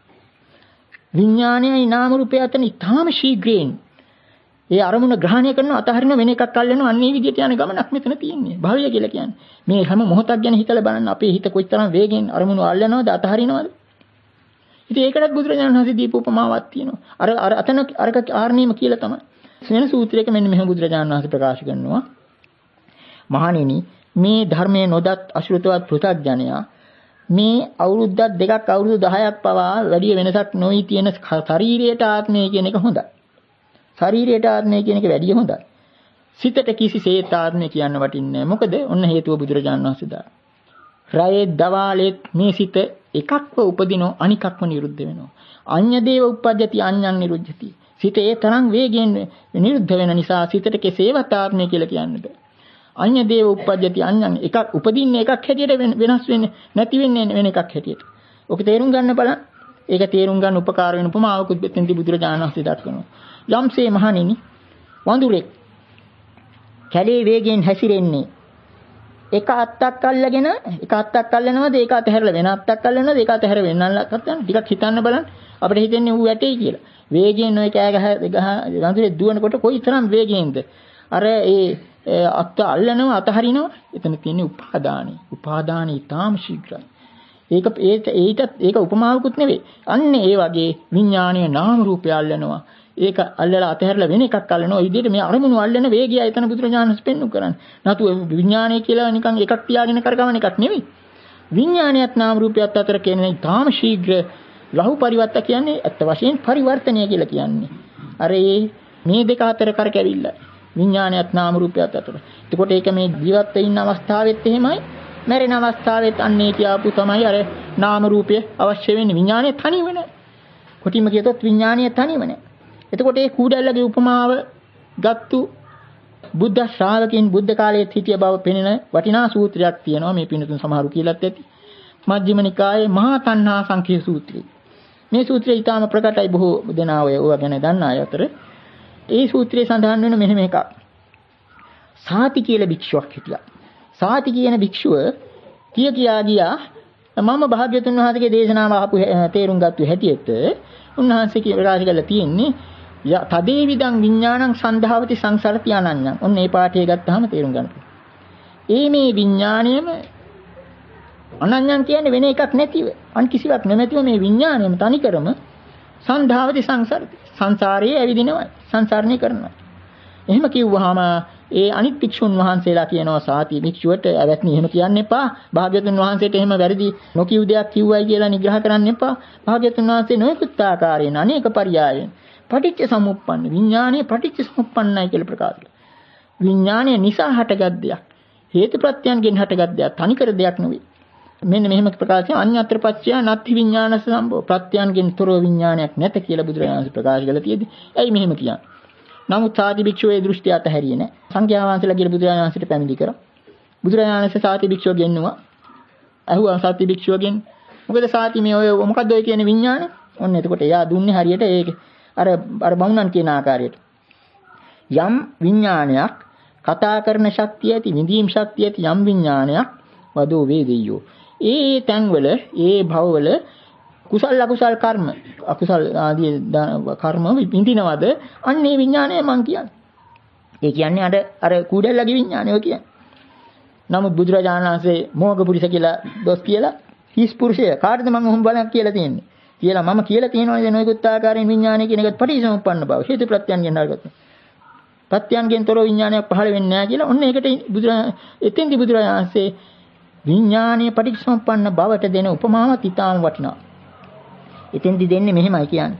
විඥානයයි නාම රූපය අතර ඉතාම ශීඝ්‍රයෙන් ඒ අරමුණ ග්‍රහණය කරන අතහරින වෙන එකක් අල්ලනවා. අන්නේ විදිහට යන ගමනක් මෙතන තියෙන්නේ. භවය කියලා කියන්නේ. මේ හැම මොහොතක් ගැන හිතලා බලන්න අපේ හිත කොයිතරම් වේගෙන් අරමුණු අල්ලනවද අතහරිනවද? ඉතින් ඒකටත් බුදුරජාණන් වහන්සේ දීපු උපමාවක් තියෙනවා. අර අර අතන අරක ආර්ණීම කියලා තමයි. වෙන සූත්‍රයක මෙන්න මෙහෙම බුදුරජාණන් වහන්සේ ප්‍රකාශ කරනවා. මහණෙනි මේ ධර්මයේ නොදත් අශෘතවත් පෘථග්ජනයා මේ අවුරුද්දක් දෙකක් අවුරුදු දහයක් පවා වැඩි වෙනසක් නොවි තියෙන ශරීරයට ආත්මය කියන එක හොඳයි. ශරීරයට ආත්මය කියන එක වැඩි හොඳයි. සිතට කිසිසේත් ආත්මය කියන්න වටින්නේ නැහැ. මොකද ඔන්න හේතුව බුදුරජාණන් වහන්සේ දා. රයේ දවාලෙත් මේ සිත එකක්ව උපදිනෝ අනිකක්ව නිරුද්ධ වෙනවා. අඤ්ඤ දේව උප්පජ්ජති අඤ්ඤං නිරුද්ධති. සිත ඒ තරම් වේගයෙන් නිරුද්ධ වෙන නිසා සිතට කෙසේවත් ආත්මය කියලා කියන්න බෑ. අඤ්ඤ දේව උප්පජ්ජති අඤ්ඤං එකක් උපදින්නේ එකක් හැටියට වෙනස් වෙන්නේ නැති වෙන්නේ වෙන එකක් හැටියට. ඔක තේරුම් ගන්න බලන්න. ඒක තේරුම් ගන්න උපකාර වෙන උපමාවකුත් දෙතෙන්දී බුදුරජාණන් වහන්සේ දක්වනවා. යම්සේ මහණෙනි වඳුරෙක් කැලේ වේගයෙන් හැසිරෙන්නේ එක අත්තක් අල්ලගෙන එක අත්තක් අල්ලනවද ඒක අතහැරලා වෙන අත්තක් අල්ලනවද ඒක අතහැර වෙනල්ලක් අත්තක් ටිකක් හිතන්න බලන්න අපිට හිතෙන්නේ ඌ වැටේ කියලා. වේගයෙන් ඔය කෑ ගහ ගහ වඳුරේ දුවනකොට කොයිතරම් වේගයෙන්ද අර ඒ අත්ත අල්ලනවා අතහරිනවා. එතන තියෙන්නේ උපාදානයි. උපාදානයි ඊටාම ශීඝ්‍රයි. ඒක ඒකත් ඒක උපමාවකුත් නෙවෙයි. අන්න ඒ වගේ විඥානීය නාම රූපය අල්ලනවා. ඒක අල්ලලා අතහැරලා වෙන එකක් අල්ලනවා. ඒ විදිහට මේ අරමුණු අල්ලන වේගය එතන බුදුරජාණන් වහන්සේ පෙන්වු කරන්නේ. නැතු විඥානය කියලා නිකන් එකක් තියාගෙන කරකවන එකක් නෙවෙයි. විඥානයත් නාම රූපයත් අතර කියන්නේ ඊටාම ශීඝ්‍ර ලහු පරිවර්ත කියන්නේ අත් වශයෙන් පරිවර්තනය කියලා කියන්නේ. අර මේ දෙක අතර කරකැවිල්ල. විඥානයත් නාම රූපයත් අතර. එතකොට ඒක මේ ජීවත් වෙ ඉන්න අවස්ථාවෙත් එහෙමයි. මැරෙන අවස්ථාවෙත් අන්නේ කියාපු තමයි අර නාම රූපය අවශ්‍ය වෙන්නේ. විඥානය තනිව නැහැ. කොටිම කියතොත් විඥානය තනිව නැහැ. එතකොට මේ කූඩැල්ලගේ උපමාව ගත්තු බුද්ධ ශ්‍රාවකින් බුද්ධ කාලයේ හිටිය බව පෙනෙන වටිනා සූත්‍රයක් තියෙනවා. මේ පින්නතුන් සමහරු කියලාත් ඇති. මජ්ක්‍ධිම නිකායේ මහා තණ්හා සංඛ්‍ය සූත්‍රය. මේ සූත්‍රය ඊටාම ප්‍රකටයි බොහෝ දෙනා ඔය ඕවා ගැන දන්න අය අතර. ඒ සූත්‍රයේ සඳහන් වෙන මෙහෙම එකක්. සාති කියලා භික්ෂුවක් හිටියා. සාති කියන භික්ෂුව කිය කියා ගියා මම භාග්‍යතුන් වහන්සේගේ දේශනාව අහපු තේරුම් ගත්තු හැටියට උන්වහන්සේ කියන ප්‍රකාශ කරලා තියෙන්නේ තදේ විදං විඥානං සන්ධාවති සංසාරති අනඤ්ඤං. ඔන්න මේ පාඩේ ගත්තාම තේරුම් ගන්න. ඒ මේ විඥාණයම අනඤ්ඤං කියන්නේ වෙන එකක් නැතිව අන් කිසිවක් නැමැතිව මේ විඥාණයම තනිකරම සන්ධාවති සංසාරති. සංසාරයේ ඇවිදිනවා. සංසාරණය කරනවා. එහෙම කිව්වහම ඒ අනිත් භික්ෂුන් වහන්සේලා කියනවා සාති භික්ෂුවට අවැත්නි එහෙම කියන්න එපා. භාග්‍යවතුන් වහන්සේට එහෙම වැරදි නොකියු දෙයක් කිව්වයි කියලා නිග්‍රහ කරන්න එපා. භාග්‍යවතුන් වහන්සේ නොයෙකුත් ආකාරයෙන් අනේක පරියායෙන් පටිච්ච සමුප්පන්න විඥානයේ පටිච්ච සමුප්පන්නයි කියලා ප්‍රකාශ කළා. විඥානය නිසා හටගත් දෙයක්. හේතු ප්‍රත්‍යයන්ගෙන් හටගත් දෙයක්. තනිකර දෙයක් නෙවෙයි. මෙන්න මෙහෙම ප්‍රකාශය අඤ්ඤතර පත්‍ය නත්ති විඥානස සම්භව. ප්‍රත්‍යයන්ගෙන් තොරව විඥානයක් නැත කියලා බුදුරජාණන් වහන්සේ ප්‍රකාශ කළා තියෙදි. ඇයි මෙහෙම කියන්නේ? නමුත් සාති භික්ෂුවේ දෘෂ්ටි අතහැරියේ නැහැ. සංඝයා වහන්සේලා කියලා බුදුරජාණන් වහන්සේට පැමිණි කරා. බුදුරජාණන් වහන්සේ සාති භික්ෂුව ගෙන්නුවා. අහුවා සාති භික්ෂුවගෙන් මොකද සාති මේ ඔය මොකද්ද ඔය කියන්නේ විඥානේ? ඔන්න එතකොට එයා දුන්නේ හරියට ඒක අර අර බමුණන් කියන ආකාරයට. යම් විඥානයක් කතා කරන ශක්තිය ඇති විඳීම් ශක්තිය ඇති යම් විඥානයක් වදෝ වේදෙය්‍යෝ. ඒ තැන්වල ඒ භවවල කුසල අකුසල කර්ම අකුසල ආදී කර්ම විඳිනවද අන්නේ විඥානය මං කියන්නේ. ඒ කියන්නේ අර අර කුඩැල්ලගේ විඥානය ඔය කියන්නේ. නමුත් බුදුරජාණන් වහන්සේ මොහොග පුරුෂ කියලා දොස් කියලා හිස් පුරුෂය කාටද මං ඔහොම බලක් කියලා තියෙන්නේ. කියලා මම කියලා තියෙනවා නොයෙකුත් ආකාරයෙන් විඥානය කියන එකත් පටිච්චසමුප්පන්න බව. හේතු ප්‍රත්‍යයන්ගෙන් හරගත්තා. ප්‍රත්‍යයන්ගෙන් තොර විඥානයක් පහළ වෙන්නේ නැහැ කියලා ඔන්න ඒකට බුදුරජාණන් එතෙන්දි බුදුරජාණන් වහන්සේ විඥානීය පටිච්චසමුප්පන්න බවට දෙන උපමාවක් ඊටාම වටිනවා. එතෙන්දි දෙන්නේ මෙහෙමයි කියන්නේ.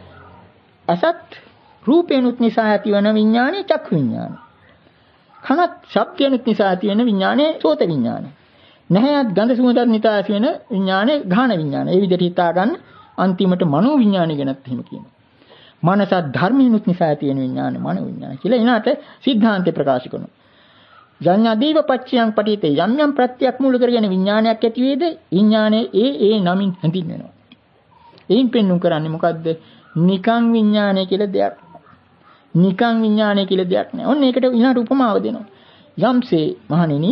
අසත් රූපේනුත් නිසා ඇතිවන විඥානය චක්ඛු විඥානය. කනත් ශබ්දේනුත් නිසා ඇතිවන විඥානය සෝත විඥානය. නැහැත් ගන්ධ සුවඳත් නිසා ඇතිවන විඥානය ගාහන විඥානය. ඒ විදිහට හිතා ගන්න අන්තිමට මනෝ විඥානය ගැනත් එහෙම කියනවා. මනසත් ධර්මිනුත් නිසා ඇතිවන විඥානය මනෝ විඥානය කියලා එනාට සිද්ධාන්තේ ප්‍රකාශ කරනවා. යඤ්ඤාදීව පච්චයන් පටිතේ යම් යම් ප්‍රත්‍යක් මූල කරගෙන විඥානයක් ඇති වේද විඥානයේ ඒ ඒ නමින් හැඳින්වෙනවා. එයින් පෙන්වු කරන්නේ මොකද්ද? නිකං විඥානය කියලා දෙයක්. නිකං විඥානය කියලා දෙයක් නෑ. ඔන්න ඒකට ඊළඟ උපමාව දෙනවා. යම්සේ මහණෙනි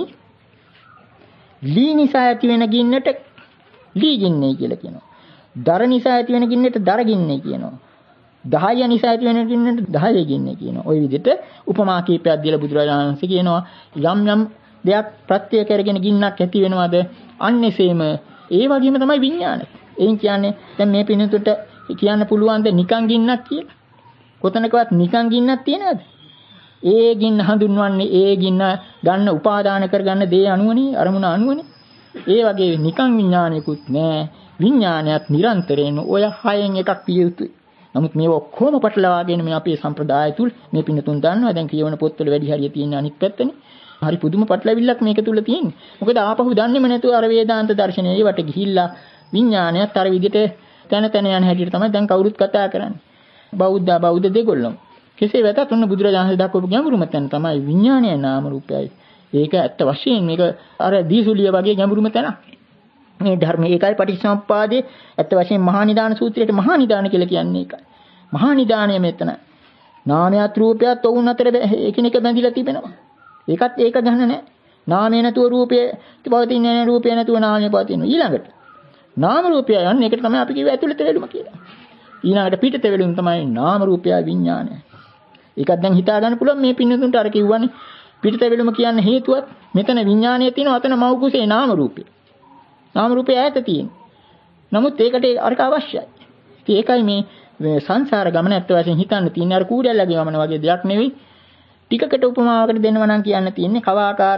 ලී නිසා ඇති වෙන ගින්නට ලී ගින්නේ කියලා කියනවා. දර නිසා ඇති වෙන ගින්නට දර ගින්නේ කියනවා. දහය නිසා ඇති වෙන ගින්නට දහය ගින්නේ කියනවා. ওই විදිහට උපමා කීපයක් දීලා බුදුරජාණන් වහන්සේ කියනවා යම් යම් දෙයක් ප්‍රත්‍ය කරගෙන ගින්නක් ඇති වෙනවද අන්නේසේම ඒ වගේම තමයි විඥානය. එයින් කියන්නේ දැන් මේ පිනතුට කියන්න පුළුවන් ද නිකං ගින්නක් කියලා? කොතනකවත් නිකං ගින්නක් තියනවද? ඒ ගින්න හඳුන්වන්නේ ඒ ගින්න ගන්න උපාදාන කරගන්න දේ අනුවනේ අරමුණ අනුවනේ. ඒ වගේ නිකං විඥානයකුත් නෑ. විඥානයත් නිරන්තරයෙන් ඔය හයෙන් එකක් පිය යුතුයි. නමුත් මේව ඔක්කොම පටලවාගෙන මේ අපේ සම්ප්‍රදාය තුල මේ පින්නතුන් දන්නවා දැන් කියවන පොත්වල වැඩි හරිය තියෙන අනිත් පැත්තනේ. හරි පුදුම පටලවිල්ලක් මේක තුල තියෙන්නේ. මොකද ආපහු දන්නේම නැතුව අර වේදාන්ත දර්ශනයේ ඒවට ගිහිල්ලා විඥානයත් අර විදිහට තන තන යන හැටියට තමයි දැන් කවුරුත් කතා කරන්නේ. බෞද්ධ බෞද්ධ දෙගොල්ලෝ. කෙසේ වෙතත් ඔන්න බුදුරජාණන් දක්වපු ගැඹුරුම තැන තමයි විඥානයයි නාම රූපයයි. ඒක ඇත්ත වශයෙන් මේක අර දීසුලිය වගේ ගැඹුරුම තැනක්. මේ ධර්මයේ ඒකයි පටිච්චසමුප්පාදයේ ඇත්ත වශයෙන් මහා නිදාන සූත්‍රයේ මහා නිදාන කියලා කියන්නේ ඒකයි. මහා නිදානය මෙතන නාමයත් රූපයත් ඔවුන් අතර එකිනෙක බැඳිලා තිබෙනවා. ඒකත් ඒක ගන්න නැහැ. නාමය නැතුව රූපය පවතින්නේ නැහැ, රූපය නැතුව නාමය පවතිනවා. ඊළඟට නාම රූපය යන්නේ ඒකට තමයි අපි කියුවේ ඇතුළත වෙලුම කියලා. ඊළඟට පිටත වෙලුම තමයි නාම රූපය විඥානය. ඒකත් දැන් හිතා ගන්න පුළුවන් මේ පින්නතුන්ට අර කිව්වනේ පිටත වෙලුම කියන්නේ හේතුවත් මෙතන විඥානය තියෙනවා අතන මව් කුසේ නාම රූපය. නාම රූපය ඈත තියෙනවා. නමුත් ඒකට අරක අවශ්‍යයි. ඉතින් ඒකයි මේ සංසාර ගමන ඇත්ත වශයෙන් හිතන්න තියෙන්නේ අර කූඩැල්ලගේ ගමන වගේ දෙයක් නෙවෙයි. ටිකකට උපමාවකට දෙනවා නම් කියන්න තියෙන්නේ කවාකාර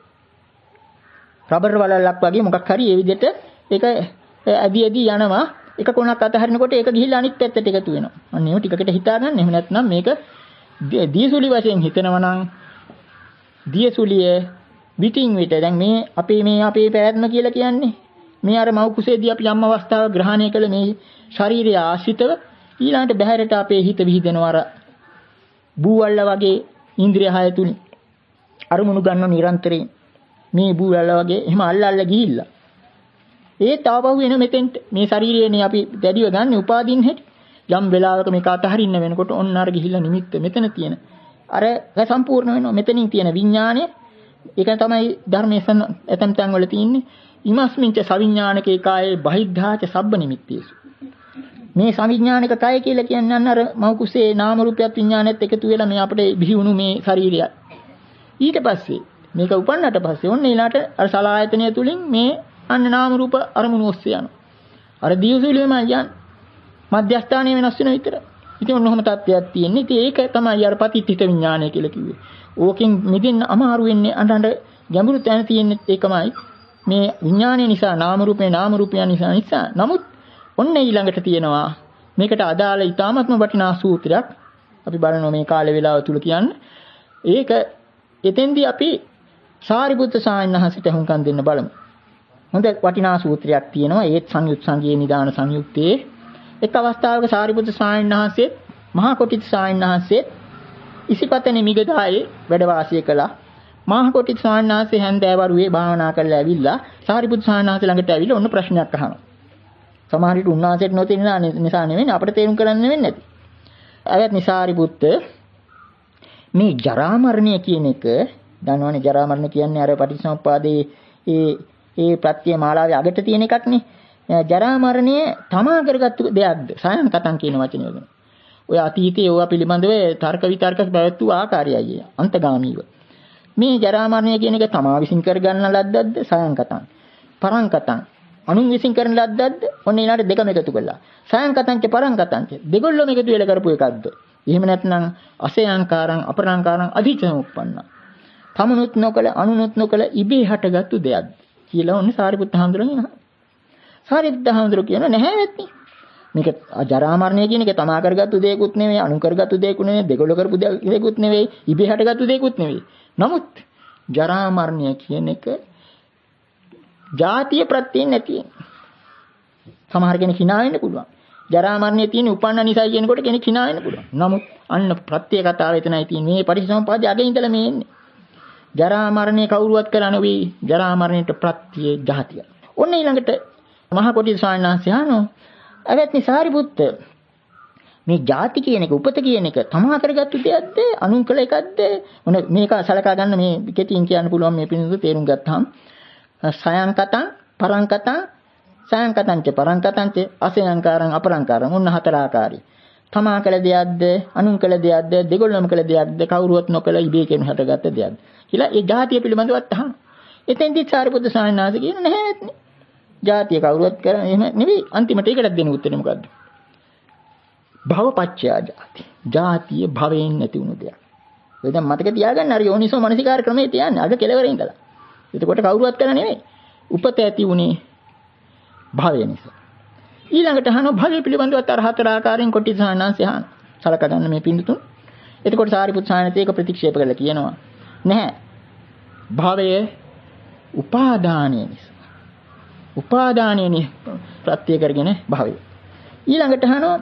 රබර් වලල්ලක් වගේ මොකක් හරි ඒ විදිහට ඒක ඇදි ඇදි යනවා. එක කොනක් අතහරිනකොට ඒක ගිහිල්ලා අනිත් පැත්තට එකතු වෙනවා. අන්න ඒක ටිකකට හිතා ගන්න. එහෙම නැත්නම් මේක දීසුලි වශයෙන් හිතනවා නම් දියසුලිය විටින් විට දැන් මේ අපේ මේ අපේ පැවැත්ම කියලා කියන්නේ මේ අර මව් කුසේදී අපි යම් අවස්ථාවක ග්‍රහණය කළ මේ ශාරීරිය ආශ්‍රිතව ඊළඟට බහැරට අපේ හිත විහිදෙනවා අර බූවල්ල වගේ ඉන්ද්‍රිය හය තුලින් අරමුණු ගන්න නිරන්තරයෙන් මේ බූවල්ල වගේ එහෙම අල්ල අල්ල ගිහිල්ලා ඒ තාවව වෙන මෙතෙන්ට මේ ශාරීරියනේ අපි දැඩිව ගන්න උපාදීන් හැටි යම් වෙලාවක මේක අතහරින්න වෙනකොට ඔන්න අර ගිහිල්ලා නිමිත්ත මෙතන තියෙන අර සම්පූර්ණ වෙනවා මෙතනින් තියෙන විඥානය ඒක තමයි ධර්මයේ ඇතම් තැන් වල තියෙන්නේ ඉමස්මින්ච සවිඥානිකේ කායේ බහිද්ධාච සබ්බ නිමිත්තේසු මේ සවිඥානික කාය කියලා කියන්නේ අන්න අර මව කුසේ නාම රූපයත් විඥානයත් එකතු වෙලා මේ අපිට බිහි වුණු මේ ශරීරයයි ඊට පස්සේ මේක උපන්නට පස්සේ ඔන්න ඊළාට අර සලආයතනය තුලින් මේ අන්න නාම රූප අරමුණු ඔස්සේ යනවා අර දියසුලියම යන මධ්‍යස්ථානයේ වෙනස් වෙන විතර ඉතින් ඔන්නෝම තත්ත්වයක් තියෙන්නේ ඉතින් ඒක තමයි අර පතිත්ථිත විඥානය කියලා කිව්වේ ඕකෙන් මිදෙන්න අමාරු වෙන්නේ අඬ ගැඹුරු තැන තියෙන්නේ ඒකමයි මේ විඥානය නිසා නාම රූපේ නාම රූපයන් නිසා නිසා නමුත් ඔන්න ඊළඟට තියෙනවා මේකට අදාළ ඊ타මත්ම වටිනා සූත්‍රයක් අපි බලනවා මේ කාලේ වේලාව තුල කියන්නේ ඒක එතෙන්දී අපි සාරිපුත්ත සායනහසට හුඟකන් දෙන්න බලමු හොඳ වටිනා සූත්‍රයක් තියෙනවා ඒත් සංයුත් සංගයේ නිදාන සංයුත්තේ එක් අවස්ථාවක සාරිපුත්ත සායනහසේ මහා කොටිත් සායනහසේ ඉසිපතනේ මිගදායේ වැඩ වාසය කළා මහා කොටිත් සායනහසේ හැන්දෑවරුවේ භාවනා කරලා ඇවිල්ලා සාරිපුත්ත සායනහසේ ළඟට ඇවිල්ලා ඔන්න ප්‍රශ්නයක් අහනවා සමහර විට උන්වහන්සේට නොතේරෙන නිසා නෙවෙයි අපිට තේරුම් කරන්න වෙන්නේ නැති. අයත් නිසාරිපුත්ත මේ ජරා මරණය කියන එක දන්නවනේ ජරා මරණ කියන්නේ අර පටිච්චසමුප්පාදේ ඒ ඒ ප්‍රත්‍ය මාලාවේ අගට තියෙන එකක් නේ. ජරා මරණය තමා කරගත්තු දෙයක්ද? සයන් කතන් කියන වචනය වලින්. ඔය අතීතයේ ඒවා පිළිබඳව තර්ක විතර්ක පැවැත්වූ ආකාරයයි අන්තගාමීව. මේ ජරා මරණය කියන එක තමා විසින් කරගන්න ලද්දක්ද? සයන් කතන්. පරං කතන් අනුන් විසින් කරන ලද්දක්ද ඔන්න ඊළාට දෙකම එකතු කළා සයන් කතංච පරං කතංච දෙගොල්ලොම එකතු වෙලා කරපු එකක්ද එහෙම නැත්නම් අසයන්කාරං අපරංකාරං අධිචමුප්පන්න තමනුත් නොකල අනුනුත් නොකල ඉබේ හටගත්තු දෙයක්ද කියලා ඔන්න සාරිපුත්ත හාමුදුරුවෝ කියනවා සාරිපුත්ත හාමුදුරුවෝ කියනවා නැහැ නැත්නම් මේක ජරා මරණය කියන එක තමා කරගත්තු දෙයක්ුත් නෙවෙයි අනුන් කරගත්තු දෙයක්ුත් නෙවෙයි දෙගොල්ලෝ කරපු දෙයක්ුත් නෙවෙයි ඉබේ හටගත්තු දෙයක්ුත් නෙවෙයි නමුත් ජරා මරණය කියන එක ජාතිය ප්‍රත්‍යයෙන් නැති. සමහර කෙනෙක් hina වෙන්න පුළුවන්. ජරා මරණය තියෙන උපන්න නිසා කියනකොට කෙනෙක් hina වෙන්න පුළුවන්. නමුත් අන්න ප්‍රත්‍ය කතාව එතනයි තියෙන්නේ. මේ පටිච්චසමුප්පාදයේ අගේ ඉඳලා මේ එන්නේ. ජරා මරණය කවුරුවත් කරන්නේ නෙවෙයි. ජරා මරණයට ප්‍රත්‍ය ජාතිය. ඔන්න ඊළඟට මහා කොටි ස්වාමීන් වහන්සේ අහනවා අවැත්නි සාරිපුත්ත මේ ಜಾති කියන එක උපත කියන එක තමා කරගත්තු දෙයක්ද අනුන් කළ එකක්ද මොන මේක සලකා ගන්න මේ කෙටියෙන් කියන්න පුළුවන් මේ පිළිඳු තේරුම් ගත්තාම සයන් කතං පරං කතං සයන් කතං ච පරං කතං ච අසයන්කාරං අපරංකාරං ඔන්න හතර ආකාරයි තමා කළ දෙයක්ද අනුන් කළ දෙයක්ද දෙගොල්ලම කළ දෙයක්ද කවුරුවත් නොකළ ඉබේ කෙනෙක් හටගත්ත දෙයක්ද කියලා ඒ ಜಾතිය පිළිබඳව අහනවා එතෙන්දි සාරිපුත්‍ර ස්වාමීන් වහන්සේ කියන නැහැ නේ ಜಾතිය කවුරුවත් කරන්නේ එහෙම නෙවෙයි අන්තිමට ඒකට දෙන උත්තරේ මොකද්ද භවපච්චය ಜಾති. ಜಾතිය භවයෙන් නැති වුණු දෙයක්. ඒ දැන් මතක තියාගන්න අර යෝනිසෝ මනසිකාර ක්‍රමයේ තියන්නේ අග කෙලවරේ ඉඳලා. එතකොට කවුරුවත් කරන්නේ නෙමෙයි. උපත ඇති වුණේ භවය නිසා. ඊළඟට අහනවා භවය පිළිබඳව අර හතර ආකාරයෙන් කොටි සාහනාංශය අහන. සලකා ගන්න මේ පින්දුතුන්. එතකොට සාරිපුත් සාහනත් ඒක ප්‍රතික්ෂේප කරලා කියනවා. නැහැ. භවය උපාදානය නිසා. උපාදානයනේ ප්‍රත්‍ය කරගෙන භවය. ඊළඟට අහනවා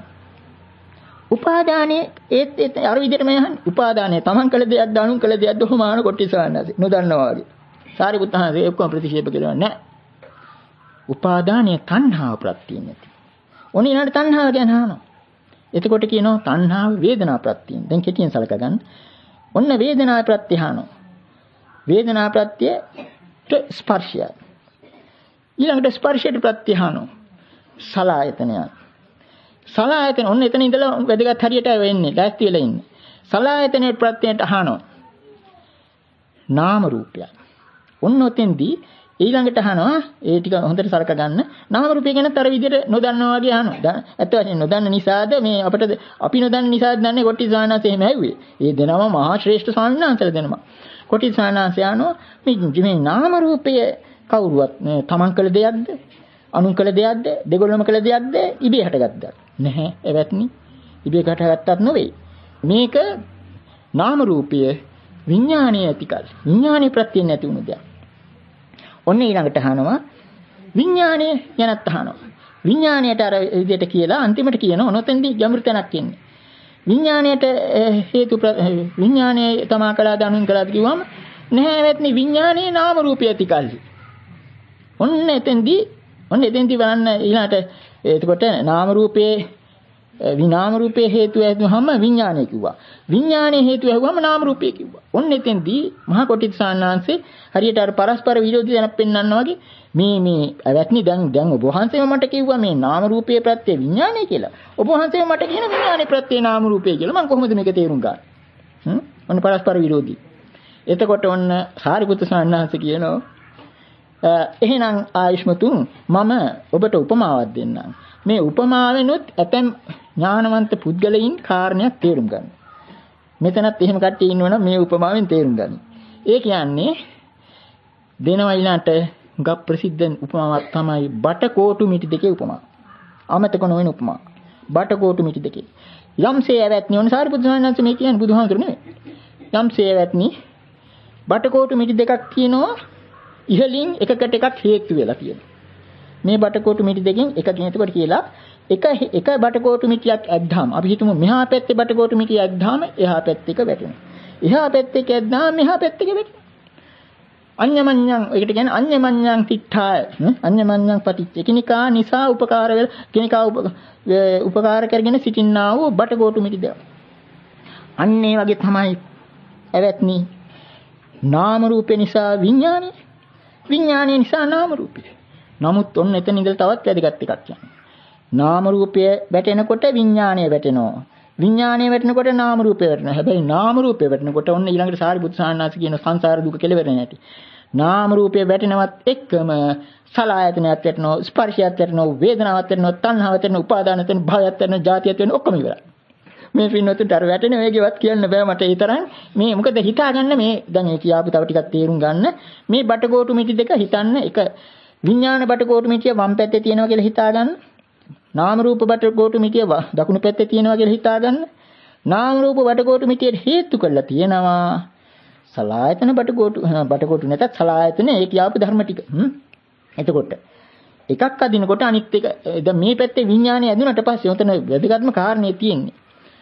උපාදානයේ ඒත් ඒත් අර විදිහටම යහන්නේ උපාදානයේ තමන් කළ දෙයක් දානුන් කළ දෙයක් දොහමාන කොටි සාන්නසේ නොදන්නවා වගේ සාරිපුත් මහසේ ඔක්කොම ප්‍රතික්ෂේප කළා නෑ උපාදානයේ තණ්හාව ප්‍රත්‍යයෙන් නැති ඔන්න ඊළඟට තණ්හාව ගැන අහනවා එතකොට කියනවා තණ්හාව වේදනා ප්‍රත්‍යයෙන් දැන් කෙටියෙන් සලකා ගන්න ඔන්න වේදනා ප්‍රත්‍ය අහනවා වේදනා ප්‍රත්‍යට ස්පර්ශය ඊළඟට ස්පර්ශයට ප්‍රත්‍ය අහනවා සලආයතනය සලආයතන ඔන්න එතන ඉඳලා වැදගත් හරියට වෙන්නේ ලෑස්ති වෙලා ඉන්නේ සලආයතනයේ ප්‍රත්‍යයට අහනවා නාම රූපය ඔන්න ඔතෙන්දී ඊළඟට අහනවා ඒ ටික හොඳට සලක ගන්න නාම රූපය ගැන තර විදිහට නොදන්නවා වගේ අහනවා ඇත්ත වශයෙන්ම නොදන්න නිසාද මේ අපිට අපි නොදන්න නිසාද දන්නේ කොටි සානාස එහෙම ඇහුවේ ඒ දෙනම මහා ශ්‍රේෂ්ඨ ස්වාමීන් වහන්සේලා දෙනවා කොටි සානාස යනවා මේ මේ නාම රූපය කවුරුවත් තමන් කළ දෙයක්ද අනුන් කළ දෙයක්ද දෙගොල්ලම කළ දෙයක්ද ඉබේ හටගත්තද නැහැ එවත්නි ඉබේ හටගත්තත් නෙවෙයි මේක නාම රූපය විඥානීය ඇතිකල් විඥානීය ප්‍රත්‍යයෙන් නැති වුණු දෙයක් ඔන්න ඊළඟට අහනවා විඥානීය යනත් අහනවා විඥාණයට අර විදිහට කියලා අන්තිමට කියනවා නොතෙන්දී ගැඹුරු තැනක් ඉන්නේ විඥාණයට හේතු විඥානීය තමා කළාද අනුන් කළාද කිව්වම නැහැ එවත්නි විඥානීය නාම රූපය ඇතිකල් ඔන්න එතෙන්දී ඔන්න එතෙන්දී බලන්න ඊළාට එතකොට නාම රූපයේ විනාම රූපයේ හේතු ඇතුවම විඥානය කිව්වා. විඥානයේ හේතු ඇහුවම නාම රූපය කිව්වා. ඔන්න එතෙන්දී මහා කොටිත් සාන්නාංශේ හරියට අර පරස්පර විරෝධී දැනක් පෙන්වන්නා වගේ මේ මේ අවැත්නි දැන් දැන් ඔබ වහන්සේම මට කිව්වා මේ නාම රූපයේ ප්‍රත්‍ය විඥානය කියලා. ඔබ වහන්සේම මට කියන විඥානයේ ප්‍රත්‍ය නාම රූපය කියලා. මම කොහොමද මේක තේරුම් ගන්නේ? හ්ම්? ඔන්න පරස්පර විරෝධී. එතකොට ඔන්න සාරිපුත්‍ර සාන්නාංශ කියනවා එහෙනම් ආයුෂ්මතුන් මම ඔබට උපමාවක් දෙන්නම්. මේ උපමාවෙනුත් ඇතැම් ඥානවන්ත පුද්ගලයන් කාරණයක් තේරුම් ගන්න. මෙතනත් එහෙම කට්ටිය ඉන්නවනම් මේ උපමාවෙන් තේරුම් ගන්න. ඒ කියන්නේ දෙනවා ඊළාට ගප් ප්‍රසිද්ධ උපමාවක් තමයි බටකොටු මිටි දෙකේ උපමාව. අමතක නොවන උපමාව. බටකොටු මිටි දෙකේ. යම්සේ ඇවැත්නි ඕන සාරිපුත්‍ර ස්වාමීන් වහන්සේ මේ කියන්නේ බුදුහාමුදුරු නෙවෙයි. යම්සේ ඇවැත්නි බටකොටු මිටි දෙකක් කියනවා ඉහලින් එකකට එකක් හේතු වෙලා කියනවා. මේ බටකොටු මිටි දෙකෙන් එකකින් එතකොට කියලා එක එක බටකොටු මිටියක් ඇද්දාම අපි හිතමු මෙහා පැත්තේ බටකොටු මිටිය ඇද්දාම එහා පැත්තේ එක වැටෙනවා. එහා පැත්තේ එක ඇද්දාම මෙහා පැත්තේ එක වැටෙනවා. අඤ්ඤමඤ්ඤං ඒකට කියන්නේ අඤ්ඤමඤ්ඤං තිට්ඨාය අඤ්ඤමඤ්ඤං පටිච්ච කිනිකා නිසා උපකාර වෙල කිනිකා උපකාර කරගෙන සිටින්නා වූ බටකොටු මිටි දෙක. අන්න ඒ වගේ තමයි එවත්නි නාම රූපේ නිසා විඥානේ විඥානය නිසා නාම රූපය. නමුත් ඔන්න එතන ඉඳලා තවත් වැදගත් එකක් කියන්නේ. නාම රූපය වැටෙනකොට විඥානය වැටෙනවා. විඥානය වැටෙනකොට නාම රූපය වැටෙනවා. හැබැයි නාම රූපය වැටෙනකොට ඔන්න ඊළඟට සාරිපුත්‍ර සාන්නාස කියන සංසාර දුක කෙලවෙන්නේ නැටි. නාම රූපය වැටෙනවත් එක්කම සලආයතනයත් වැටෙනවා, ස්පර්ශයත් වැටෙනවා, වේදනාවත් වැටෙනවා, තණ්හාවත් වැටෙනවා, උපාදානත් වැටෙනවා, භවයත් වැටෙනවා, ජාතියත් වැටෙනවා ඔක්කොම ඉවරයි. මේ පින්නොතුන්ට අර වැටෙන වේගවත් කියන්න බෑ මට ඒ තරම් මේ මොකද හිතාගන්න මේ දැන් ඒ කියාපු තව ටිකක් තේරුම් ගන්න මේ බටකොටු මිටි දෙක හිතන්න එක විඥාන බටකොටු මිටිය වම් පැත්තේ තියෙනවා කියලා හිතාගන්න නාම රූප බටකොටු මිටිය දකුණු පැත්තේ තියෙනවා කියලා හිතාගන්න නාම රූප බටකොටු මිටියට හේතු කරලා තියෙනවා සලආයතන බටකොටු බටකොටු නැතත් සලආයතන ඒ කියාපු ධර්ම ටික එතකොට එකක් අදිනකොට අනිත් එක දැන් මේ පැත්තේ විඥානය ඇදුනට පස්සේ උතන වැදගත්ම කාරණේ තියෙන්නේ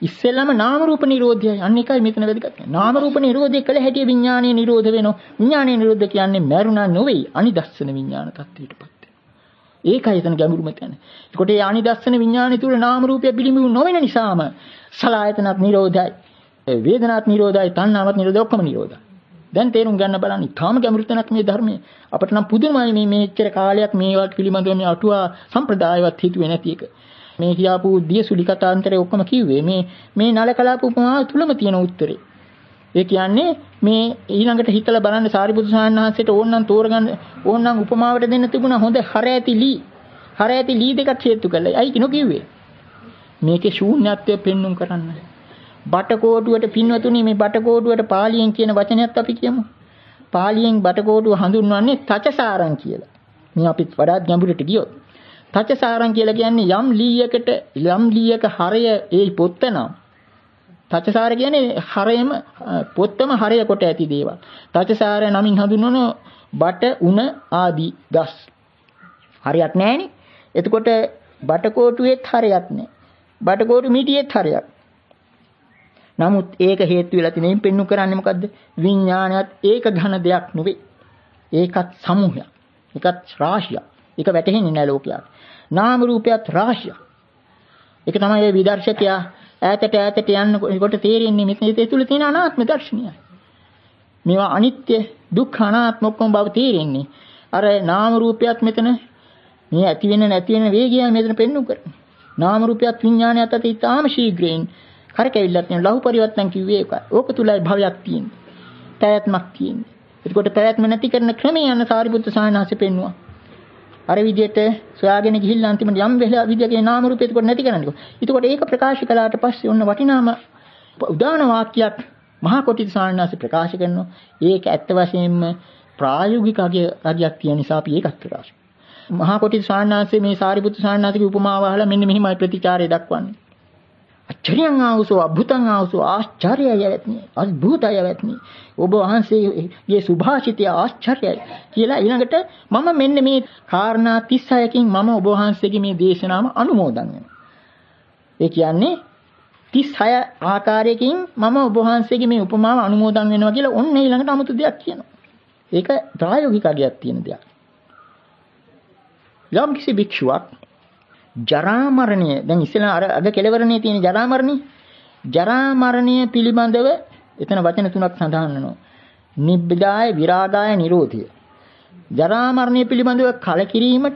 ඉස්සෙල්ලාම නාම රූප නිරෝධයයි. අන්න එකයි මෙතන වැදගත්. නාම රූප නිරෝධය කළ හැටි විඥානයේ නිරෝධ වෙනවා. විඥානයේ නිරෝධ කියන්නේ මරුණා නෙවෙයි අනිදස්සන විඥාන තත්ත්වයටපත් වෙනවා. ඒකයි එතන ගැඹුරුම තැන. ඒකට ඒ අනිදස්සන විඥානය තුල නාම රූපය පිළිඹු නොවන නිසාම සලආයතනත් නිරෝධයි. වේදනාත් නිරෝධයි, තණ්හාවත් නිරෝධයි, ඔක්කොම නිරෝධයි. දැන් තේරුම් ගන්න බලන්න. ඊටාම ගැඹුරු තැනක් මේ ධර්මයේ. අපිට නම් පුදුමයි මේ මෙච්චර කාලයක් මේවත් පිළිබඳව මේ අටුවා සම්ප්‍රදායවත් හිතුවේ නැති එක. මේ කියාපු දියසුලි කතාන්තරේ ඔක්කොම කිව්වේ මේ මේ නලකලාප උපමාව තුලම තියෙන උත්තරේ. ඒ කියන්නේ මේ ඊළඟට හිතලා බලන්න සාරිපුත්‍ර ස්වාමීන් වහන්සේට ඕනනම් තෝරගන්න ඕනනම් උපමාවට දෙන්න තිබුණා හොඳ හර ඇති ලී. හර ඇති ලී දෙකක් හේතු කළා. අයි කිනෝ කිව්වේ. මේකේ ශූන්‍යත්වය පෙන්눔 කරන්න. බටකොටුවට පින්වතුනි මේ බටකොටුවට පාලියෙන් කියන වචනයත් අපි කියමු. පාලියෙන් බටකොටුව හඳුන්වන්නේ තචසාරං කියලා. මේ අපි වඩාත් ගැඹුරට ගියොත් තචසාරං කියලා කියන්නේ යම් ලීයකට යම් ලීයක හරය ඒ පොත්ත නම් තචසාර කියන්නේ හරයම පොත්තම හරය කොට ඇති දේවල්. තචසාර නමින් හඳුන්වන බට උණ ආදී ගස්. හරයක් නැහැනේ. එතකොට බටකොටුවේත් හරයක් නැහැ. බටකොටු මිටියේත් හරයක්. නමුත් ඒක හේතු වෙලා තියෙන මේ පෙන්නු කරන්නේ මොකද්ද? විඥානයත් ඒක ඝන දෙයක් නෙවෙයි. ඒකත් සමූහයක්. ඒකත් රාශියක්. ඒක වැටහෙන්නේ නැහැ ලෝකයට. නාම රූපයත් රාශියක්. ඒක තමයි මේ විදර්ශකයා ඈතට ඈතට යනකොට තේරෙන්නේ මෙතන ඒ තුල තියෙන අනාත්ම දර්ශනය. මේවා අනිත්‍ය, දුක්ඛ, අනාත්ම ඔක්කොම බව තේරෙන්නේ. අර නාම රූපයත් මෙතන මේ ඇති වෙන නැති වෙන වේගය මෙතන පෙන්නු කරන්නේ. නාම රූපයත් විඥානයත් අතර ඉතාම ශීඝ්‍රයෙන් කරකැවිල්ලක් නේ ලහු පරිවර්තන කිව්වේ ඒකයි. ඕක තුලයි භවයක් තියෙන්නේ. පැවැත්මක් තියෙන්නේ. එතකොට පැවැත්ම නැති කරන ක්‍රමය යන සාරිපුත්‍ර ස්වාමීන් වහන්සේ පෙන්නුවා. අර විදිහට සොයාගෙන ගිහිල්ලා අන්තිමට යම් වෙලාව විදිහේ නාම රූපය එතකොට නැති කරන්නකෝ. එතකොට ඒක ප්‍රකාශ කළාට පස්සේ ඔන්න වටිනාම උදාන වාක්‍යයක් මහා කොටිත ස්වාමීන් වහන්සේ ප්‍රකාශ කරනවා. ඒක ඇත්ත වශයෙන්ම ප්‍රායෝගික අගයක් තියෙන නිසා අපි ඒකත් ප්‍රකාශ කරනවා. මහා කොටිත ස්වාමීන් වහන්සේ මේ සාරිපුත්‍ර ස්වාමීන් වහන්සේගේ උපමාව අහලා මෙන්න මෙහිමයි ප්‍රතිචාරය දක්වන්නේ. අච්චරියං ආවසෝ අභුතං ආවසෝ ආශ්චර්යය වෙත්නි අద్භූතය වෙත්නි ඔබ වහන්සේගේ සුභාෂිතය ආශ්චර්යයි කියලා ඊළඟට මම මෙන්න මේ කාරණා තිස් හයකින් මම ඔබ වහන්සේගේ මේ දේශනාව අනුමෝදන් වෙනවා. ඒ කියන්නේ තිස් හය ආකාරයකින් මම ඔබ වහන්සේගේ මේ උපමාව අනුමෝදන් වෙනවා කියලා ඔන්න ඊළඟට 아무තු දෙයක් කියනවා. ඒක ප්‍රායෝගික අගයක් තියෙන දෙයක්. යම් කිසි භික්ෂුවක් ජරා මරණය දැන් ඉස්සෙල්ලා අර අද කෙලවරණේ තියෙන ජරා මරණය ජරා මරණය පිළිබඳව එතන වචන තුනක් සඳහන් වෙනවා. නිබ්බිදාය විරාගාය නිරෝධය. ජරා මරණය පිළිබඳව කලකිරීමට